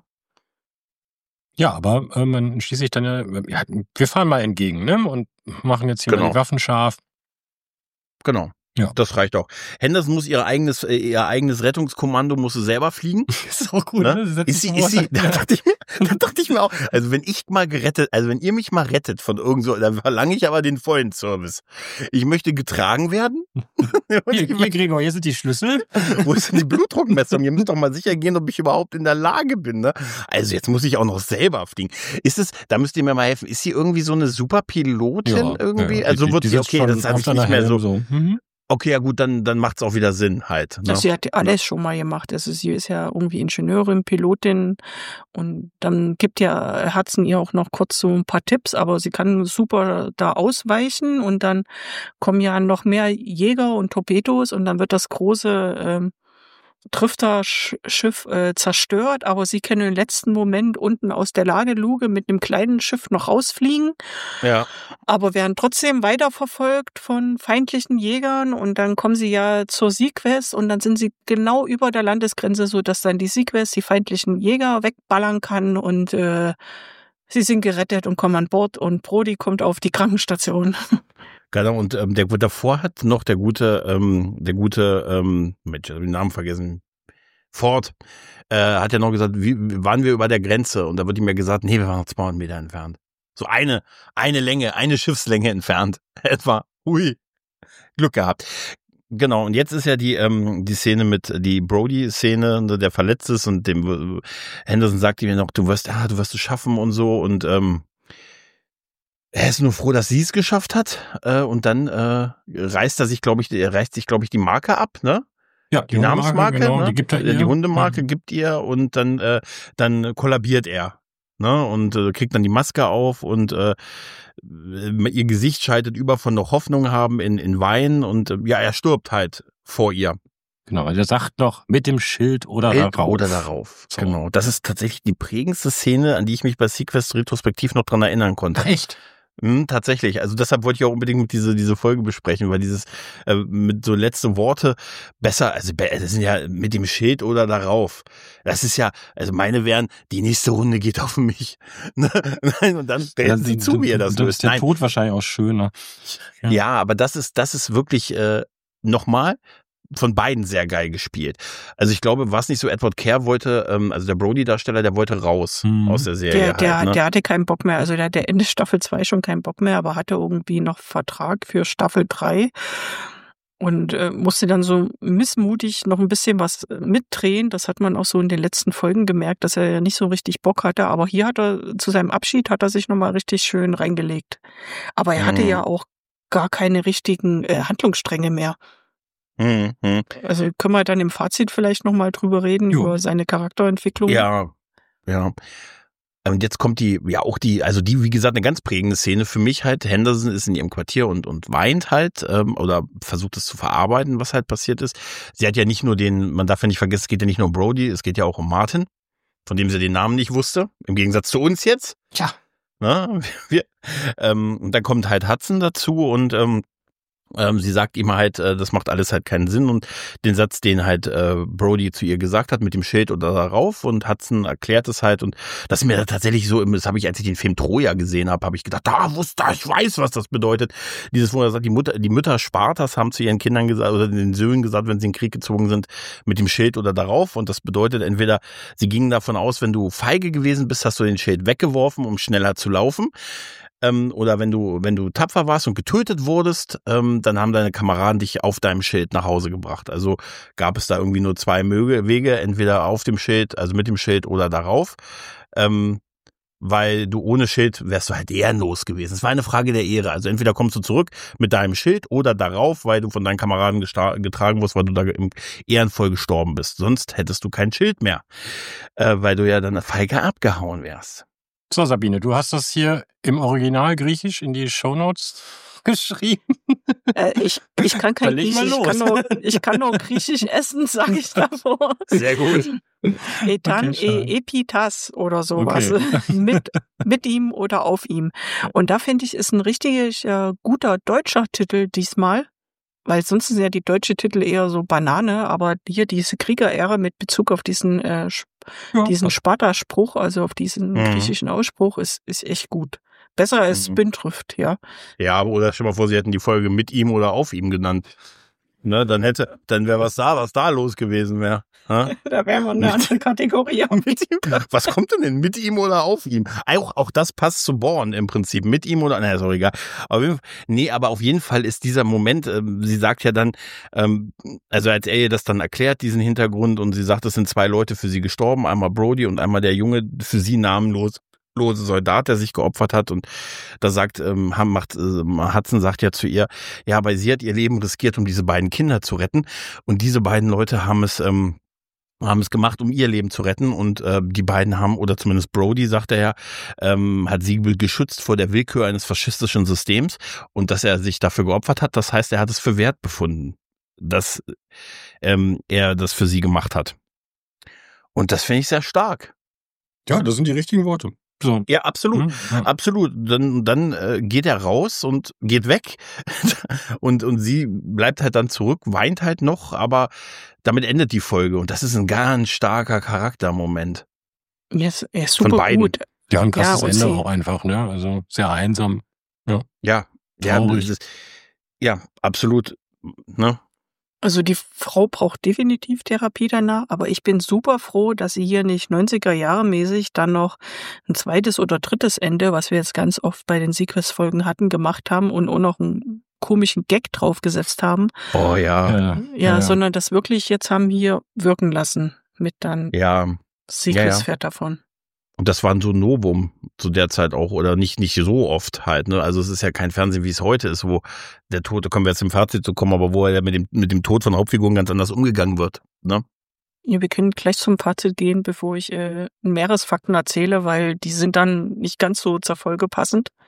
Ja, aber man entschließt sich dann ja, wir fahren mal entgegen, ne? Und machen jetzt hier mal die Waffen scharf. Genau. Ja. Das reicht auch. Henderson muss ihr eigenes Rettungskommando muss sie selber fliegen. Das ist auch gut, ne? Ist sie, da dachte ich mir auch, also wenn ihr mich mal rettet von irgendwo, dann verlange ich aber den vollen Service. Ich möchte getragen werden. Hier, Gregor, hier sind die Schlüssel. Wo ist denn die Blutdruckmessung? Ihr müsst doch mal sicher gehen, ob ich überhaupt in der Lage bin, ne? Also jetzt muss ich auch noch selber fliegen. Da müsst ihr mir mal helfen, ist sie irgendwie so eine Superpilotin irgendwie? Ja, also wird sie, okay, das hat sich nicht mehr so. Mhm. Okay, ja gut, dann macht's auch wieder Sinn halt. Ne? Sie hat alles schon mal gemacht. Sie ist ja irgendwie Ingenieurin, Pilotin und dann gibt ja Hudson ihr auch noch kurz so ein paar Tipps, aber sie kann super da ausweichen und dann kommen ja noch mehr Jäger und Torpedos und dann wird das große Drifter-Schiff zerstört, aber sie können im letzten Moment unten aus der Ladeluke mit einem kleinen Schiff noch rausfliegen. Ja. Aber werden trotzdem weiterverfolgt von feindlichen Jägern und dann kommen sie ja zur Sequest und dann sind sie genau über der Landesgrenze, so dass dann die Sequest die feindlichen Jäger wegballern kann und sie sind gerettet und kommen an Bord und Brody kommt auf die Krankenstation. Genau, und davor hat noch der gute, Mensch, ich habe den Namen vergessen, Ford, hat ja noch gesagt, waren wir über der Grenze? Und da wird ihm ja gesagt, nee, wir waren noch 200 Meter entfernt. So eine Schiffslänge entfernt. Etwa, hui, Glück gehabt. Genau, und jetzt ist ja die Szene die Brody-Szene, der verletzt ist und dem Henderson sagt ihm ja noch, du wirst es schaffen und so und er ist nur froh, dass sie es geschafft hat. Und dann reißt sich, glaube ich, die Marke ab, ne? Ja, die Namensmarke, genau, ne? die gibt er ihr. Die Hundemarke gibt ihr und dann kollabiert er. Ne? Und kriegt dann die Maske auf und ihr Gesicht schaltet über von noch Hoffnung haben in Wein und er stirbt halt vor ihr. Genau, also er sagt noch mit dem Schild oder darauf. Oder darauf. So. Genau. Das ist tatsächlich die prägendste Szene, an die ich mich bei Sequest retrospektiv noch dran erinnern konnte. Echt? Tatsächlich, also deshalb wollte ich auch unbedingt diese Folge besprechen, weil dieses mit so letzte Worte besser, also das sind ja mit dem Schild oder darauf. Das ist ja, also meine wären, die nächste Runde geht auf mich. Nein, und dann rennen sie zu mir, das ist der Tod wahrscheinlich auch schöner. Ja, aber das ist wirklich nochmal von beiden sehr geil gespielt. Also ich glaube, was nicht so, Edward Kerr wollte, also der Brody-Darsteller, der wollte raus aus der Serie. Der hatte keinen Bock mehr, also der hatte Ende Staffel 2 schon keinen Bock mehr, aber hatte irgendwie noch Vertrag für Staffel 3 und musste dann so missmutig noch ein bisschen was mitdrehen. Das hat man auch so in den letzten Folgen gemerkt, dass er ja nicht so richtig Bock hatte, aber hier zu seinem Abschied hat er sich nochmal richtig schön reingelegt. Aber er hatte ja auch gar keine richtigen Handlungsstränge mehr. Also können wir dann im Fazit vielleicht nochmal drüber reden, über seine Charakterentwicklung. Ja. Und jetzt kommt die, wie gesagt, eine ganz prägende Szene für mich halt. Henderson ist in ihrem Quartier und weint halt, oder versucht es zu verarbeiten, was halt passiert ist. Sie hat ja nicht nur man darf ja nicht vergessen, es geht ja nicht nur um Brody, es geht ja auch um Martin, von dem sie den Namen nicht wusste, im Gegensatz zu uns jetzt. Tja. Und dann kommt halt Hudson dazu und sie sagt ihm halt, das macht alles halt keinen Sinn und den Satz, den halt Brody zu ihr gesagt hat mit dem Schild oder darauf und Hudson erklärt es halt und das ist mir da tatsächlich so, das habe ich, als ich den Film Troja gesehen habe ich gedacht, ich weiß, was das bedeutet. Dieses, wo er sagt, die Mütter Spartas haben zu ihren Kindern gesagt oder den Söhnen gesagt, wenn sie in den Krieg gezogen sind, mit dem Schild oder darauf und das bedeutet entweder, sie gingen davon aus, wenn du feige gewesen bist, hast du den Schild weggeworfen, um schneller zu laufen. Oder wenn du tapfer warst und getötet wurdest, dann haben deine Kameraden dich auf deinem Schild nach Hause gebracht. Also gab es da irgendwie nur zwei Wege, entweder auf dem Schild, also mit dem Schild oder darauf. Weil du ohne Schild wärst du halt ehrenlos gewesen. Es war eine Frage der Ehre. Also entweder kommst du zurück mit deinem Schild oder darauf, weil du von deinen Kameraden getragen wirst, weil du da ehrenvoll gestorben bist. Sonst hättest du kein Schild mehr, weil du ja dann feige abgehauen wärst. So, Sabine, du hast das hier im Original Griechisch in die Shownotes geschrieben. Ich kann kein Griechisch, ich kann nur Griechisch essen, sage ich davor. Sehr gut. Etan, Epitas oder sowas. Okay. Mit ihm oder auf ihm. Und da finde ich, ist ein richtig guter deutscher Titel diesmal. Weil sonst sind ja die deutsche Titel eher so Banane, aber hier diese Kriegerära mit Bezug auf diesen Sparta-Spruch, also auf diesen griechischen Ausspruch, ist echt gut. Besser als Spindrift, ja. Ja, oder stell mal vor, sie hätten die Folge mit ihm oder auf ihm genannt. Ne, dann wäre was da los gewesen wäre. Da wären wir eine andere Kategorie. Was kommt denn mit ihm oder auf ihm? Auch das passt zu Born im Prinzip. Mit ihm oder, ist auch egal. Aber auf jeden Fall ist dieser Moment, sie sagt ja dann, also als er ihr das dann erklärt, diesen Hintergrund, und sie sagt, es sind zwei Leute für sie gestorben, einmal Brody und einmal der junge, für sie namenlose Soldat, der sich geopfert hat, und da sagt, Hudson sagt ja zu ihr, ja, weil sie hat ihr Leben riskiert, um diese beiden Kinder zu retten, und diese beiden Leute haben es gemacht, um ihr Leben zu retten, und die beiden haben, oder zumindest Brody, sagt er ja, hat sie geschützt vor der Willkür eines faschistischen Systems, und dass er sich dafür geopfert hat, das heißt, er hat es für wert befunden, dass er das für sie gemacht hat. Und das finde ich sehr stark. Ja, das sind die richtigen Worte. So. Ja, absolut. Absolut. Dann geht er raus und geht weg und sie bleibt halt dann zurück, weint halt noch, aber damit endet die Folge, und das ist ein ganz starker Charaktermoment. Yes, er ist super gut. Ja, ein krasses Ende auch einfach, ne? Also sehr einsam. Ja, ja, absolut, ne? Also die Frau braucht definitiv Therapie danach, aber ich bin super froh, dass sie hier nicht 90er-Jahre-mäßig dann noch ein zweites oder drittes Ende, was wir jetzt ganz oft bei den Sequest-Folgen hatten, gemacht haben und auch noch einen komischen Gag draufgesetzt haben. Oh ja. Ja, sondern das wirklich jetzt haben hier wirken lassen mit dann Sequest fährt davon. Und das war ein so Novum zu der Zeit auch, oder nicht so oft halt, ne? Also es ist ja kein Fernsehen, wie es heute ist, wo der Tod, da kommen wir jetzt im Fazit zu kommen, aber wo er mit dem Tod von Hauptfiguren ganz anders umgegangen wird, ne? Ja, wir können gleich zum Fazit gehen, bevor ich Meeresfakten erzähle, weil die sind dann nicht ganz so zur Folge passend.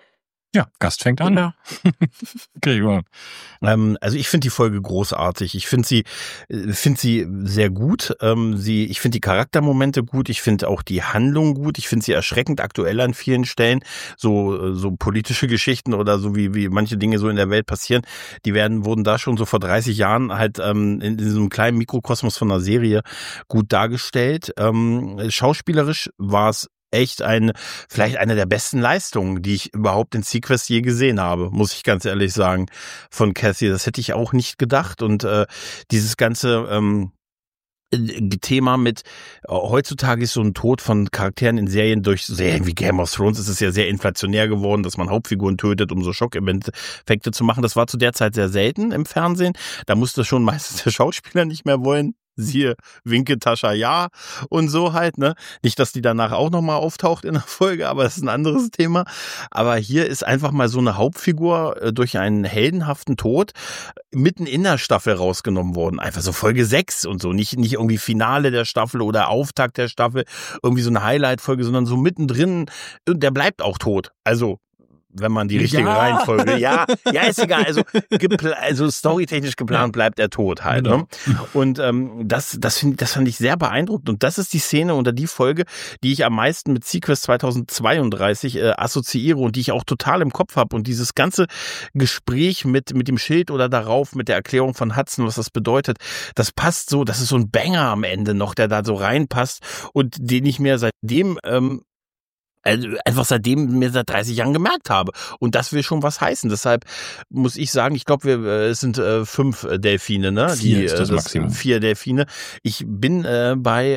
Ja, Gast fängt an. Ja. Gregor. Also ich finde die Folge großartig. Ich finde sie sehr gut. Ich finde die Charaktermomente gut. Ich finde auch die Handlung gut. Ich finde sie erschreckend aktuell an vielen Stellen. So politische Geschichten oder so wie manche Dinge so in der Welt passieren, wurden da schon so vor 30 Jahren halt in so einem kleinen Mikrokosmos von einer Serie gut dargestellt. Schauspielerisch war es echt vielleicht eine der besten Leistungen, die ich überhaupt in Sequest je gesehen habe, muss ich ganz ehrlich sagen, von Cathy. Das hätte ich auch nicht gedacht. Und dieses ganze Thema mit heutzutage ist so ein Tod von Charakteren in Serien durch Serien wie Game of Thrones ist es ja sehr inflationär geworden, dass man Hauptfiguren tötet, um so Schockeffekte zu machen. Das war zu der Zeit sehr selten im Fernsehen. Da musste schon meistens der Schauspieler nicht mehr wollen. Siehe Winke, Tascha, ja und so halt, ne? Nicht, dass die danach auch nochmal auftaucht in der Folge, aber das ist ein anderes Thema. Aber hier ist einfach mal so eine Hauptfigur durch einen heldenhaften Tod mitten in der Staffel rausgenommen worden. Einfach so Folge 6 und so. Nicht irgendwie Finale der Staffel oder Auftakt der Staffel, irgendwie so eine Highlight-Folge, sondern so mittendrin. Und der bleibt auch tot. Also wenn man die richtige Reihenfolge, ja, ist egal. Also storytechnisch geplant bleibt er tot halt. Genau. Ne? Und das fand ich sehr beeindruckend. Und das ist die Szene oder die Folge, die ich am meisten mit Sequest 2032 assoziiere und die ich auch total im Kopf habe. Und dieses ganze Gespräch mit dem Schild oder darauf, mit der Erklärung von Hudson, was das bedeutet, das passt so, das ist so ein Banger am Ende noch, der da so reinpasst und den ich mir seitdem einfach seitdem mir seit 30 Jahren gemerkt habe. Und das will schon was heißen. Deshalb muss ich sagen, ich glaube, es sind 5 Delfine, ne? 4 ist das Maximum. 4 Delfine. Ich bin bei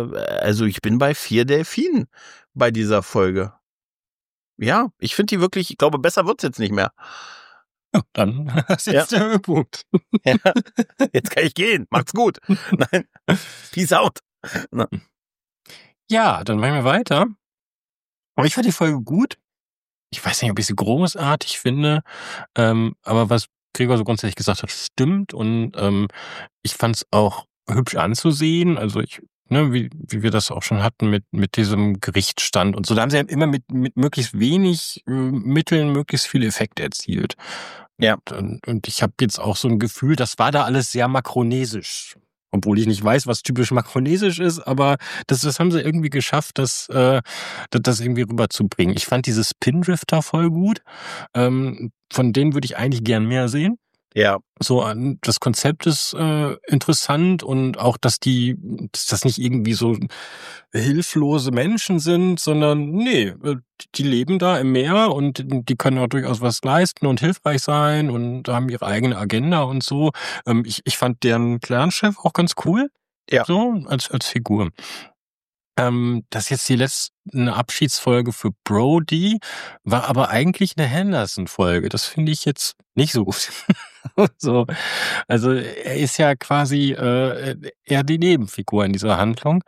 4 Delfinen bei dieser Folge. Ja, ich finde die wirklich, ich glaube, besser wird's jetzt nicht mehr. Ja, dann ist jetzt der Höhepunkt. Ja, jetzt kann ich gehen. Macht's gut. Nein. Peace out. Na. Ja, dann machen wir weiter. Aber ich fand die Folge gut. Ich weiß nicht, ob ich sie großartig finde, aber was Gregor so grundsätzlich gesagt hat, stimmt. Und ich fand es auch hübsch anzusehen. Also wie wir das auch schon hatten mit diesem Gerichtsstand und so. Da haben sie ja immer mit möglichst wenig Mitteln möglichst viele Effekte erzielt. Ja. Und ich habe jetzt auch so ein Gefühl, das war da alles sehr makronesisch. Obwohl ich nicht weiß, was typisch makronesisch ist, aber das haben sie irgendwie geschafft, das irgendwie rüberzubringen. Ich fand diese Spindrifter voll gut. Von denen würde ich eigentlich gern mehr sehen. Ja. So, das Konzept ist interessant und auch, dass das nicht irgendwie so hilflose Menschen sind, sondern die leben da im Meer und die können auch durchaus was leisten und hilfreich sein und haben ihre eigene Agenda und so. Ich fand deren Clan-Chef auch ganz cool. Ja. So, als Figur. Das ist jetzt die letzte Abschiedsfolge für Brody, war aber eigentlich eine Henderson-Folge. Das finde ich jetzt nicht so gut. So, also er ist ja quasi eher die Nebenfigur in dieser Handlung.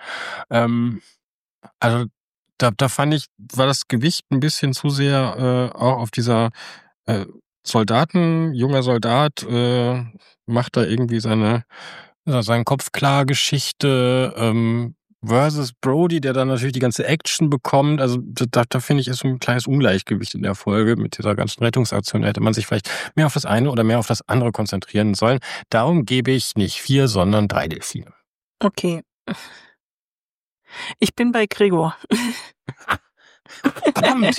Also da fand ich, war das Gewicht ein bisschen zu sehr auch auf dieser junger Soldat, macht da irgendwie seinen Kopf klar Geschichte, versus Brody, der dann natürlich die ganze Action bekommt. Also da finde ich, ist so ein kleines Ungleichgewicht in der Folge mit dieser ganzen Rettungsaktion. Da hätte man sich vielleicht mehr auf das eine oder mehr auf das andere konzentrieren sollen. Darum gebe ich nicht 4, sondern 3 Delfine. Okay. Ich bin bei Gregor. Verdammt.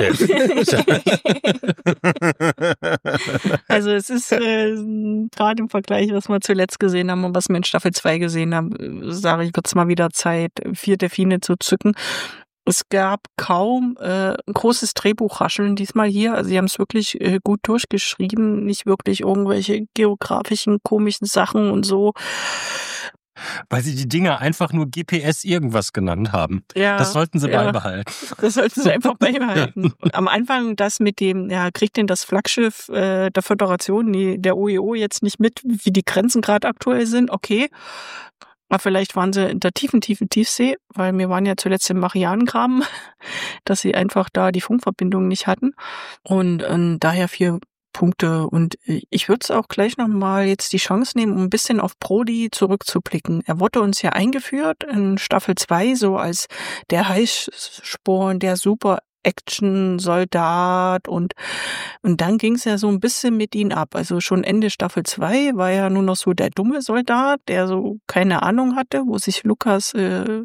Also es ist gerade im Vergleich, was wir zuletzt gesehen haben und was wir in Staffel 2 gesehen haben, sage ich, wird es mal wieder Zeit, 4 Delfine zu zücken. Es gab kaum großes Drehbuchrascheln diesmal hier. Also sie haben es wirklich gut durchgeschrieben, nicht wirklich irgendwelche geografischen, komischen Sachen und so. Weil sie die Dinger einfach nur GPS irgendwas genannt haben. Ja, das sollten sie beibehalten. Das sollten sie einfach beibehalten. Und am Anfang das mit dem, kriegt denn das Flaggschiff der Föderation, der OEO, jetzt nicht mit, wie die Grenzen gerade aktuell sind? Okay. Aber vielleicht waren sie in der tiefen Tiefsee, weil wir waren ja zuletzt im Marianengraben, dass sie einfach da die Funkverbindung nicht hatten. Und daher 4 Punkte. Und ich würde es auch gleich nochmal jetzt die Chance nehmen, um ein bisschen auf Brody zurückzublicken. Er wurde uns ja eingeführt in Staffel 2, so als der Heißsporn, der super Action-Soldat und dann ging es ja so ein bisschen mit ihm ab. Also schon Ende Staffel 2 war ja nur noch so der dumme Soldat, der so keine Ahnung hatte, wo sich Lukas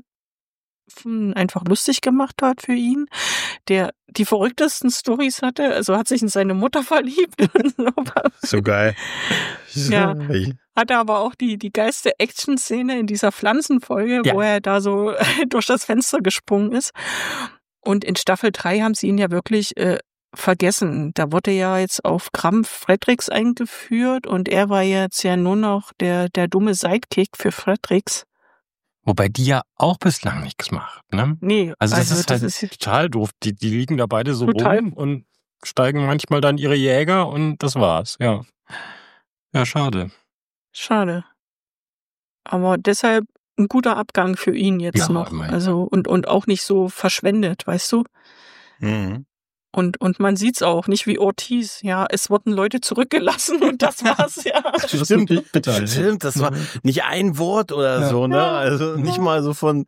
einfach lustig gemacht hat für ihn, der die verrücktesten Storys hatte, also hat sich in seine Mutter verliebt. Und so geil. Ja, hatte aber auch die geilste Action-Szene in dieser Pflanzenfolge, wo er da so durch das Fenster gesprungen ist. Und in Staffel 3 haben sie ihn ja wirklich vergessen. Da wurde ja jetzt auf Krampf Fredericks eingeführt und er war jetzt ja nur noch der dumme Sidekick für Fredericks. Wobei die ja auch bislang nichts macht, ne? Nee. Also das ist total doof. Die liegen da beide so rum und steigen manchmal dann ihre Jäger und das war's, ja. Ja, schade. Schade. Aber deshalb ein guter Abgang für ihn jetzt noch. Immerhin. Also und auch nicht so verschwendet, weißt du? Mhm. Und man sieht's auch, nicht wie Ortiz. Ja, es wurden Leute zurückgelassen und das war's, ja. Stimmt, das war nicht ein Wort oder so, ne? Ja, also nicht mal so von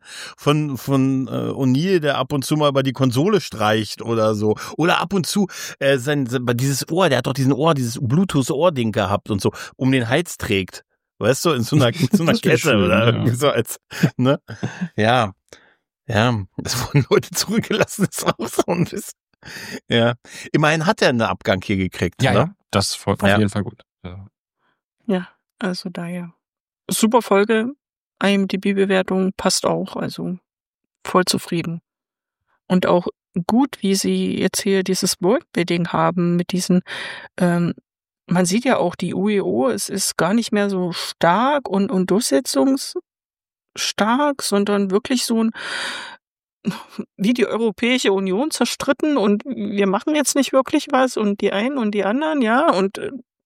O'Neill, der ab und zu mal über die Konsole streicht oder so. Oder ab und zu dieses Ohr, der hat doch dieses Bluetooth-Ohr-Ding gehabt und so, um den Hals trägt. Weißt du, in so einer Kette schön, oder irgendwie so als, ne? Ja, es wurden Leute zurückgelassen, ist auch so ein bisschen. Ja, immerhin hat er einen Abgang hier gekriegt. Ja, ne? Ja, das ist auf jeden Fall gut. Ja, also daher. Super Folge, IMDb-Bewertung passt auch, also voll zufrieden. Und auch gut, wie sie jetzt hier dieses Worldbuilding haben mit diesen, man sieht ja auch die UEO, es ist gar nicht mehr so stark und durchsetzungsstark, sondern wirklich so ein wie die Europäische Union zerstritten und wir machen jetzt nicht wirklich was und die einen und die anderen, ja, und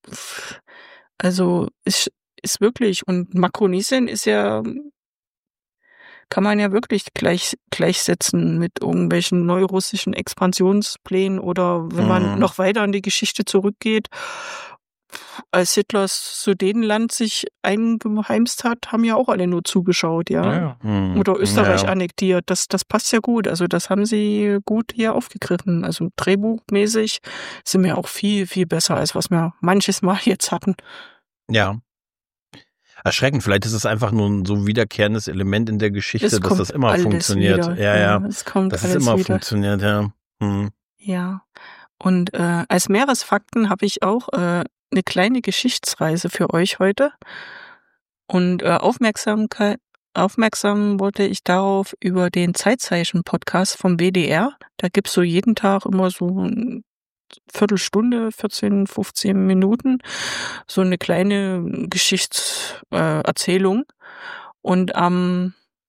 also ist wirklich, und Makronesien ist ja, kann man ja wirklich gleichsetzen mit irgendwelchen neurussischen Expansionsplänen oder wenn man noch weiter in die Geschichte zurückgeht, als Hitler Sudetenland sich eingeheimst hat, haben ja auch alle nur zugeschaut, ja. Oder Österreich annektiert. Das passt ja gut. Also das haben sie gut hier aufgegriffen. Also drehbuchmäßig sind wir auch viel, viel besser, als was wir manches Mal jetzt hatten. Ja. Erschreckend. Vielleicht ist es einfach nur ein so wiederkehrendes Element in der Geschichte, dass das immer funktioniert. Wieder. Ja. Es kommt dass alles es immer wieder. Funktioniert, ja. Ja. Und als Meeresfakten habe ich auch eine kleine Geschichtsreise für euch heute. Und aufmerksam wurde ich darauf über den Zeitzeichen-Podcast vom WDR. Da gibt's so jeden Tag immer so eine Viertelstunde, 14, 15 Minuten, so eine kleine Geschichtserzählung. Und am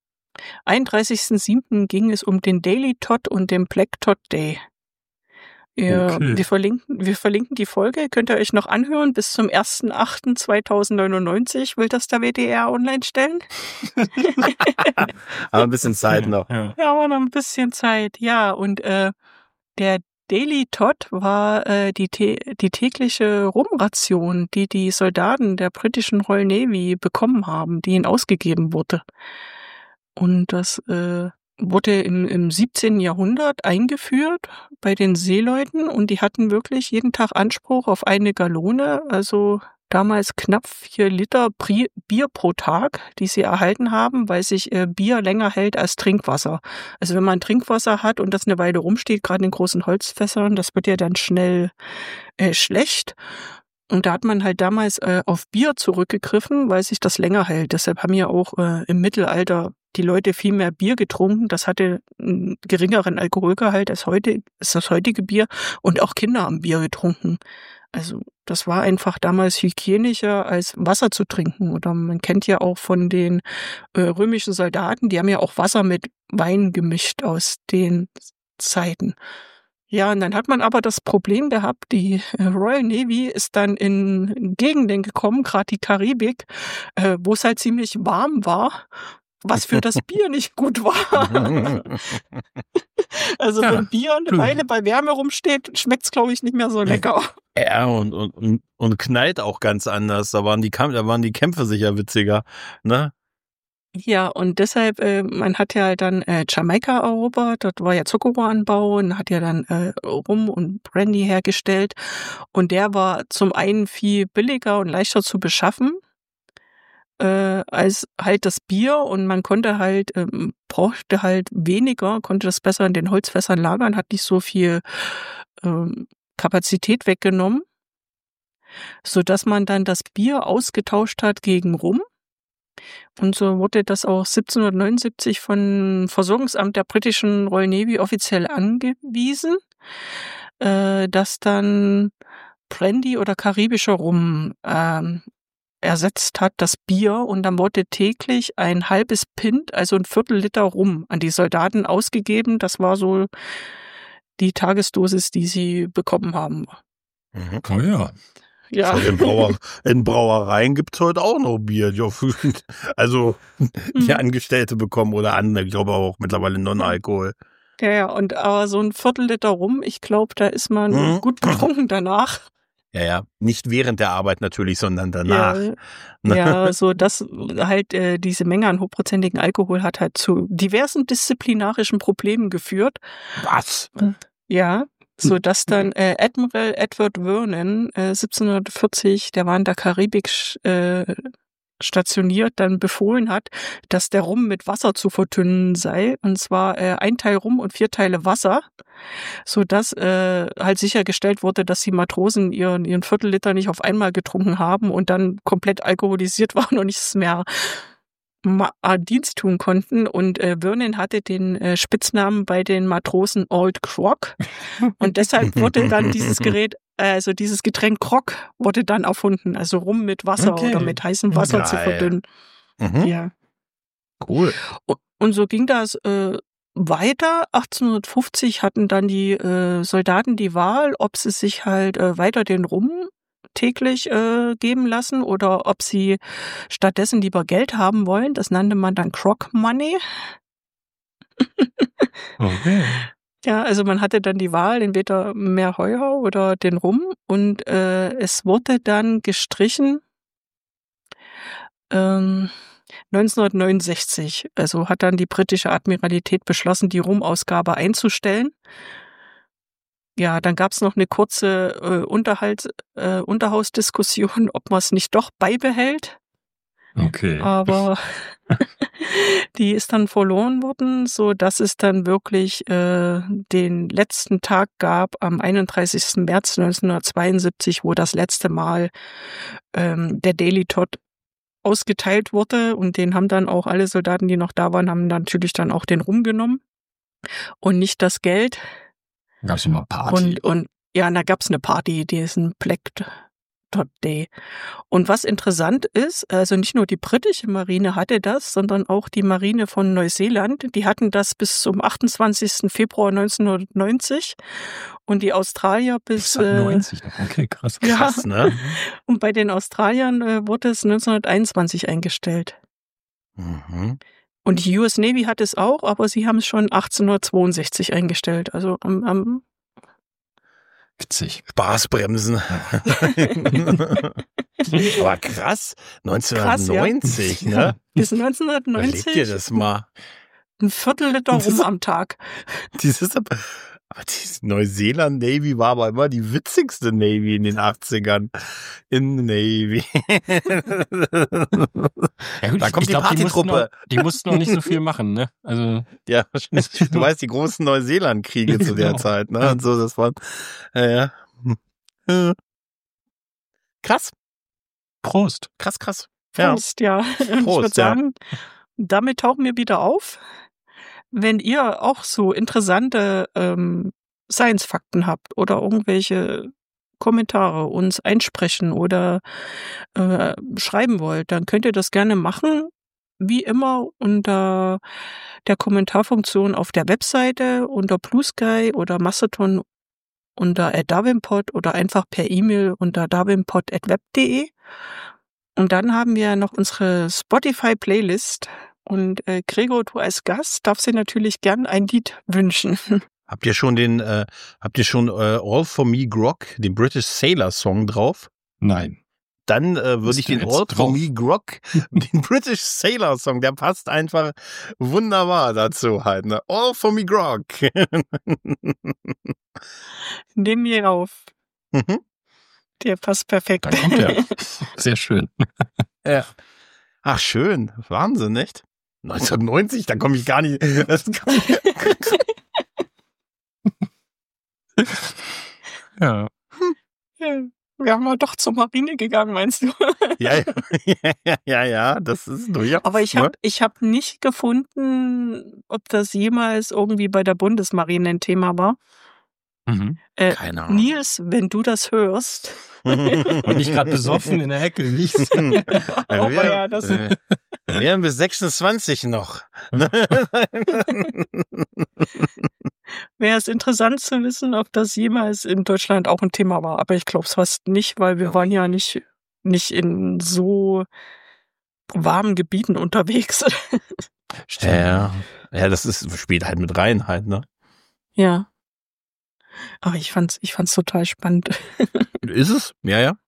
31.07. ging es um den Daily Todd und den Black Todd Day. Ja, okay. Wir verlinken die Folge, könnt ihr euch noch anhören. Bis zum 1.8.2099 will das der WDR online stellen. Aber ein bisschen Zeit noch. Ja, aber noch ein bisschen Zeit, ja. Und der Daily Todd war die tägliche Rumration, die Soldaten der britischen Royal Navy bekommen haben, die ihnen ausgegeben wurde. Und das wurde im 17. Jahrhundert eingeführt bei den Seeleuten und die hatten wirklich jeden Tag Anspruch auf eine Gallone, also damals knapp 4 Liter Bier pro Tag, die sie erhalten haben, weil sich Bier länger hält als Trinkwasser. Also wenn man Trinkwasser hat und das eine Weile rumsteht, gerade in großen Holzfässern, das wird ja dann schnell schlecht. Und da hat man halt damals auf Bier zurückgegriffen, weil sich das länger hält. Deshalb haben ja auch im Mittelalter die Leute viel mehr Bier getrunken. Das hatte einen geringeren Alkoholgehalt als das heutige Bier. Und auch Kinder haben Bier getrunken. Also das war einfach damals hygienischer als Wasser zu trinken. Oder man kennt ja auch von den römischen Soldaten, die haben ja auch Wasser mit Wein gemischt aus den Zeiten. Ja, und dann hat man aber das Problem gehabt, die Royal Navy ist dann in Gegenden gekommen, gerade die Karibik, wo es halt ziemlich warm war, was für das Bier nicht gut war. Also wenn Bier eine Weile bei Wärme rumsteht, schmeckt's, glaube ich, nicht mehr so lecker. Ja, und knallt auch ganz anders. Da waren die Kämpfe sicher witziger, ne? Ja, und deshalb, man hat ja dann Jamaika erobert, dort war ja Zuckerrohranbau und hat ja dann Rum und Brandy hergestellt. Und der war zum einen viel billiger und leichter zu beschaffen als halt das Bier. Und man konnte halt, brauchte halt weniger, konnte das besser in den Holzfässern lagern, hat nicht so viel Kapazität weggenommen, sodass man dann das Bier ausgetauscht hat gegen Rum. Und so wurde das auch 1779 vom Versorgungsamt der britischen Royal Navy offiziell angewiesen, dass dann Brandy oder karibischer Rum ersetzt hat das Bier, und dann wurde täglich ein halbes Pint, also ein Viertel-Liter Rum an die Soldaten ausgegeben. Das war so die Tagesdosis, die sie bekommen haben. Oh ja. Ja. In Brauereien gibt's heute auch noch Bier. Also die Angestellte bekommen oder andere, ich glaube auch mittlerweile Non-Alkohol. Ja, aber so ein Viertel-Liter Rum, ich glaube, da ist man gut betrunken danach. Ja. Nicht während der Arbeit natürlich, sondern danach. Ja, so dass halt diese Menge an hochprozentigen Alkohol hat halt zu diversen disziplinarischen Problemen geführt. Was? Ja. So dass dann Admiral Edward Vernon 1740, der war in der Karibik stationiert, dann befohlen hat, dass der Rum mit Wasser zu verdünnen sei, und zwar 1 Teil Rum und 4 Teile Wasser, so dass halt sichergestellt wurde, dass die Matrosen ihren Viertel-Liter nicht auf einmal getrunken haben und dann komplett alkoholisiert waren und nichts mehr Dienst tun konnten. Und Vernon hatte den Spitznamen bei den Matrosen Old Croc, und deshalb wurde dann dieses Getränk Grog wurde dann erfunden, also Rum mit Wasser oder mit heißem Wasser zu verdünnen. Ja. Cool. Und so ging das weiter. 1850 hatten dann die Soldaten die Wahl, ob sie sich halt weiter den Rum täglich geben lassen oder ob sie stattdessen lieber Geld haben wollen. Das nannte man dann Croc Money. Okay. Ja, also man hatte dann die Wahl, entweder mehr Heuer oder den Rum, und es wurde dann gestrichen 1969. Also hat dann die britische Admiralität beschlossen, die Rumausgabe einzustellen. Ja, dann gab's noch eine kurze Unterhausdiskussion, ob man es nicht doch beibehält. Okay. Aber die ist dann verloren worden, so dass es dann wirklich den letzten Tag gab am 31. März 1972, wo das letzte Mal der Daily Todd ausgeteilt wurde, und den haben dann auch alle Soldaten, die noch da waren, haben natürlich dann auch den Rum genommen und nicht das Geld. Gab es immer Party. Und ja, da gab's eine Party, die ist ein Black Todd Day. Und was interessant ist, also nicht nur die britische Marine hatte das, sondern auch die Marine von Neuseeland. Die hatten das bis zum 28. Februar 1990 und die Australier bis 90. Okay, krass. Krass, ne? Und bei den Australiern wurde es 1921 eingestellt. Mhm. Und die US Navy hat es auch, aber sie haben es schon 1862 eingestellt. Also am Witzig. Spaßbremsen. Aber krass, 1990, krass, ja. ne? Bis 1990. Überleg dir das mal. Ein Viertel-Liter Rum am Tag. Aber die Neuseeland Navy war aber immer die witzigste Navy in den 80ern. In Navy. Ja, gut, Da kommt die Partytruppe. Die mussten noch nicht so viel machen, ne? Also Ja, du weißt, die großen Neuseeland-Kriege zu der Genau. Zeit, ne? Und so, das war, ja. Krass, Prost. krass. Ja. Prost, ja. Und ich Prost, würde sagen, damit tauchen wir wieder auf. Wenn ihr auch so interessante Science-Fakten habt oder irgendwelche Kommentare uns einsprechen oder schreiben wollt, dann könnt ihr das gerne machen. Wie immer unter der Kommentarfunktion auf der Webseite, unter Blue Sky oder Mastodon unter @darwinpod oder einfach per E-Mail unter darwinpod@web.de. Und dann haben wir noch unsere Spotify-Playlist. Und Gregor, du als Gast darfst dir natürlich gern ein Lied wünschen. Habt ihr schon All For Me Grog, den British Sailor Song drauf? Nein. dann würde ich den jetzt All for drauf? Me Grog, den British Sailor Song, der passt einfach wunderbar dazu halt. Ne? All for Me Grog. Nimm mir auf. Mhm. Der passt perfekt. Dann kommt er. Sehr schön. Ja. Ach, schön. Wahnsinn, nicht? 1990, da komme ich gar nicht. Ja. Ja, wir haben mal doch zur Marine gegangen, meinst du? Ja, das ist durchaus. Aber ich hab nicht gefunden, ob das jemals irgendwie bei der Bundesmarine ein Thema war. Mhm. Keine Ahnung. Nils, wenn du das hörst. Und nicht gerade besoffen in der Hecke liegst. Aber ja, das wären wir 26 noch. wäre es interessant zu wissen, ob das jemals in Deutschland auch ein Thema war. Aber ich glaube es fast nicht, weil wir waren ja nicht in so warmen Gebieten unterwegs. Ja, das spielt halt mit rein halt, ne? Ja. Aber ich fand's total spannend. Ist es? Ja.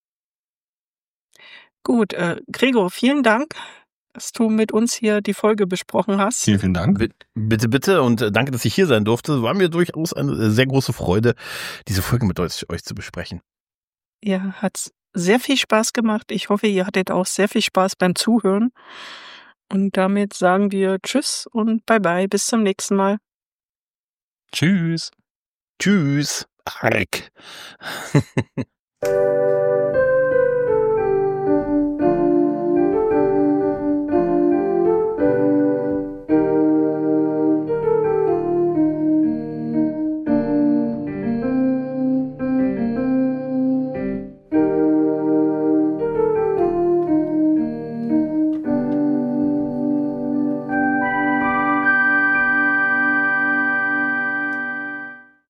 Gut, Gregor, vielen Dank, dass du mit uns hier die Folge besprochen hast. Vielen Dank. Bitte und danke, dass ich hier sein durfte. War mir durchaus eine sehr große Freude, diese Folge mit euch zu besprechen. Ja, hat's sehr viel Spaß gemacht. Ich hoffe, ihr hattet auch sehr viel Spaß beim Zuhören. Und damit sagen wir Tschüss und Bye-bye. Bis zum nächsten Mal. Tschüss. Tschüss. Arg.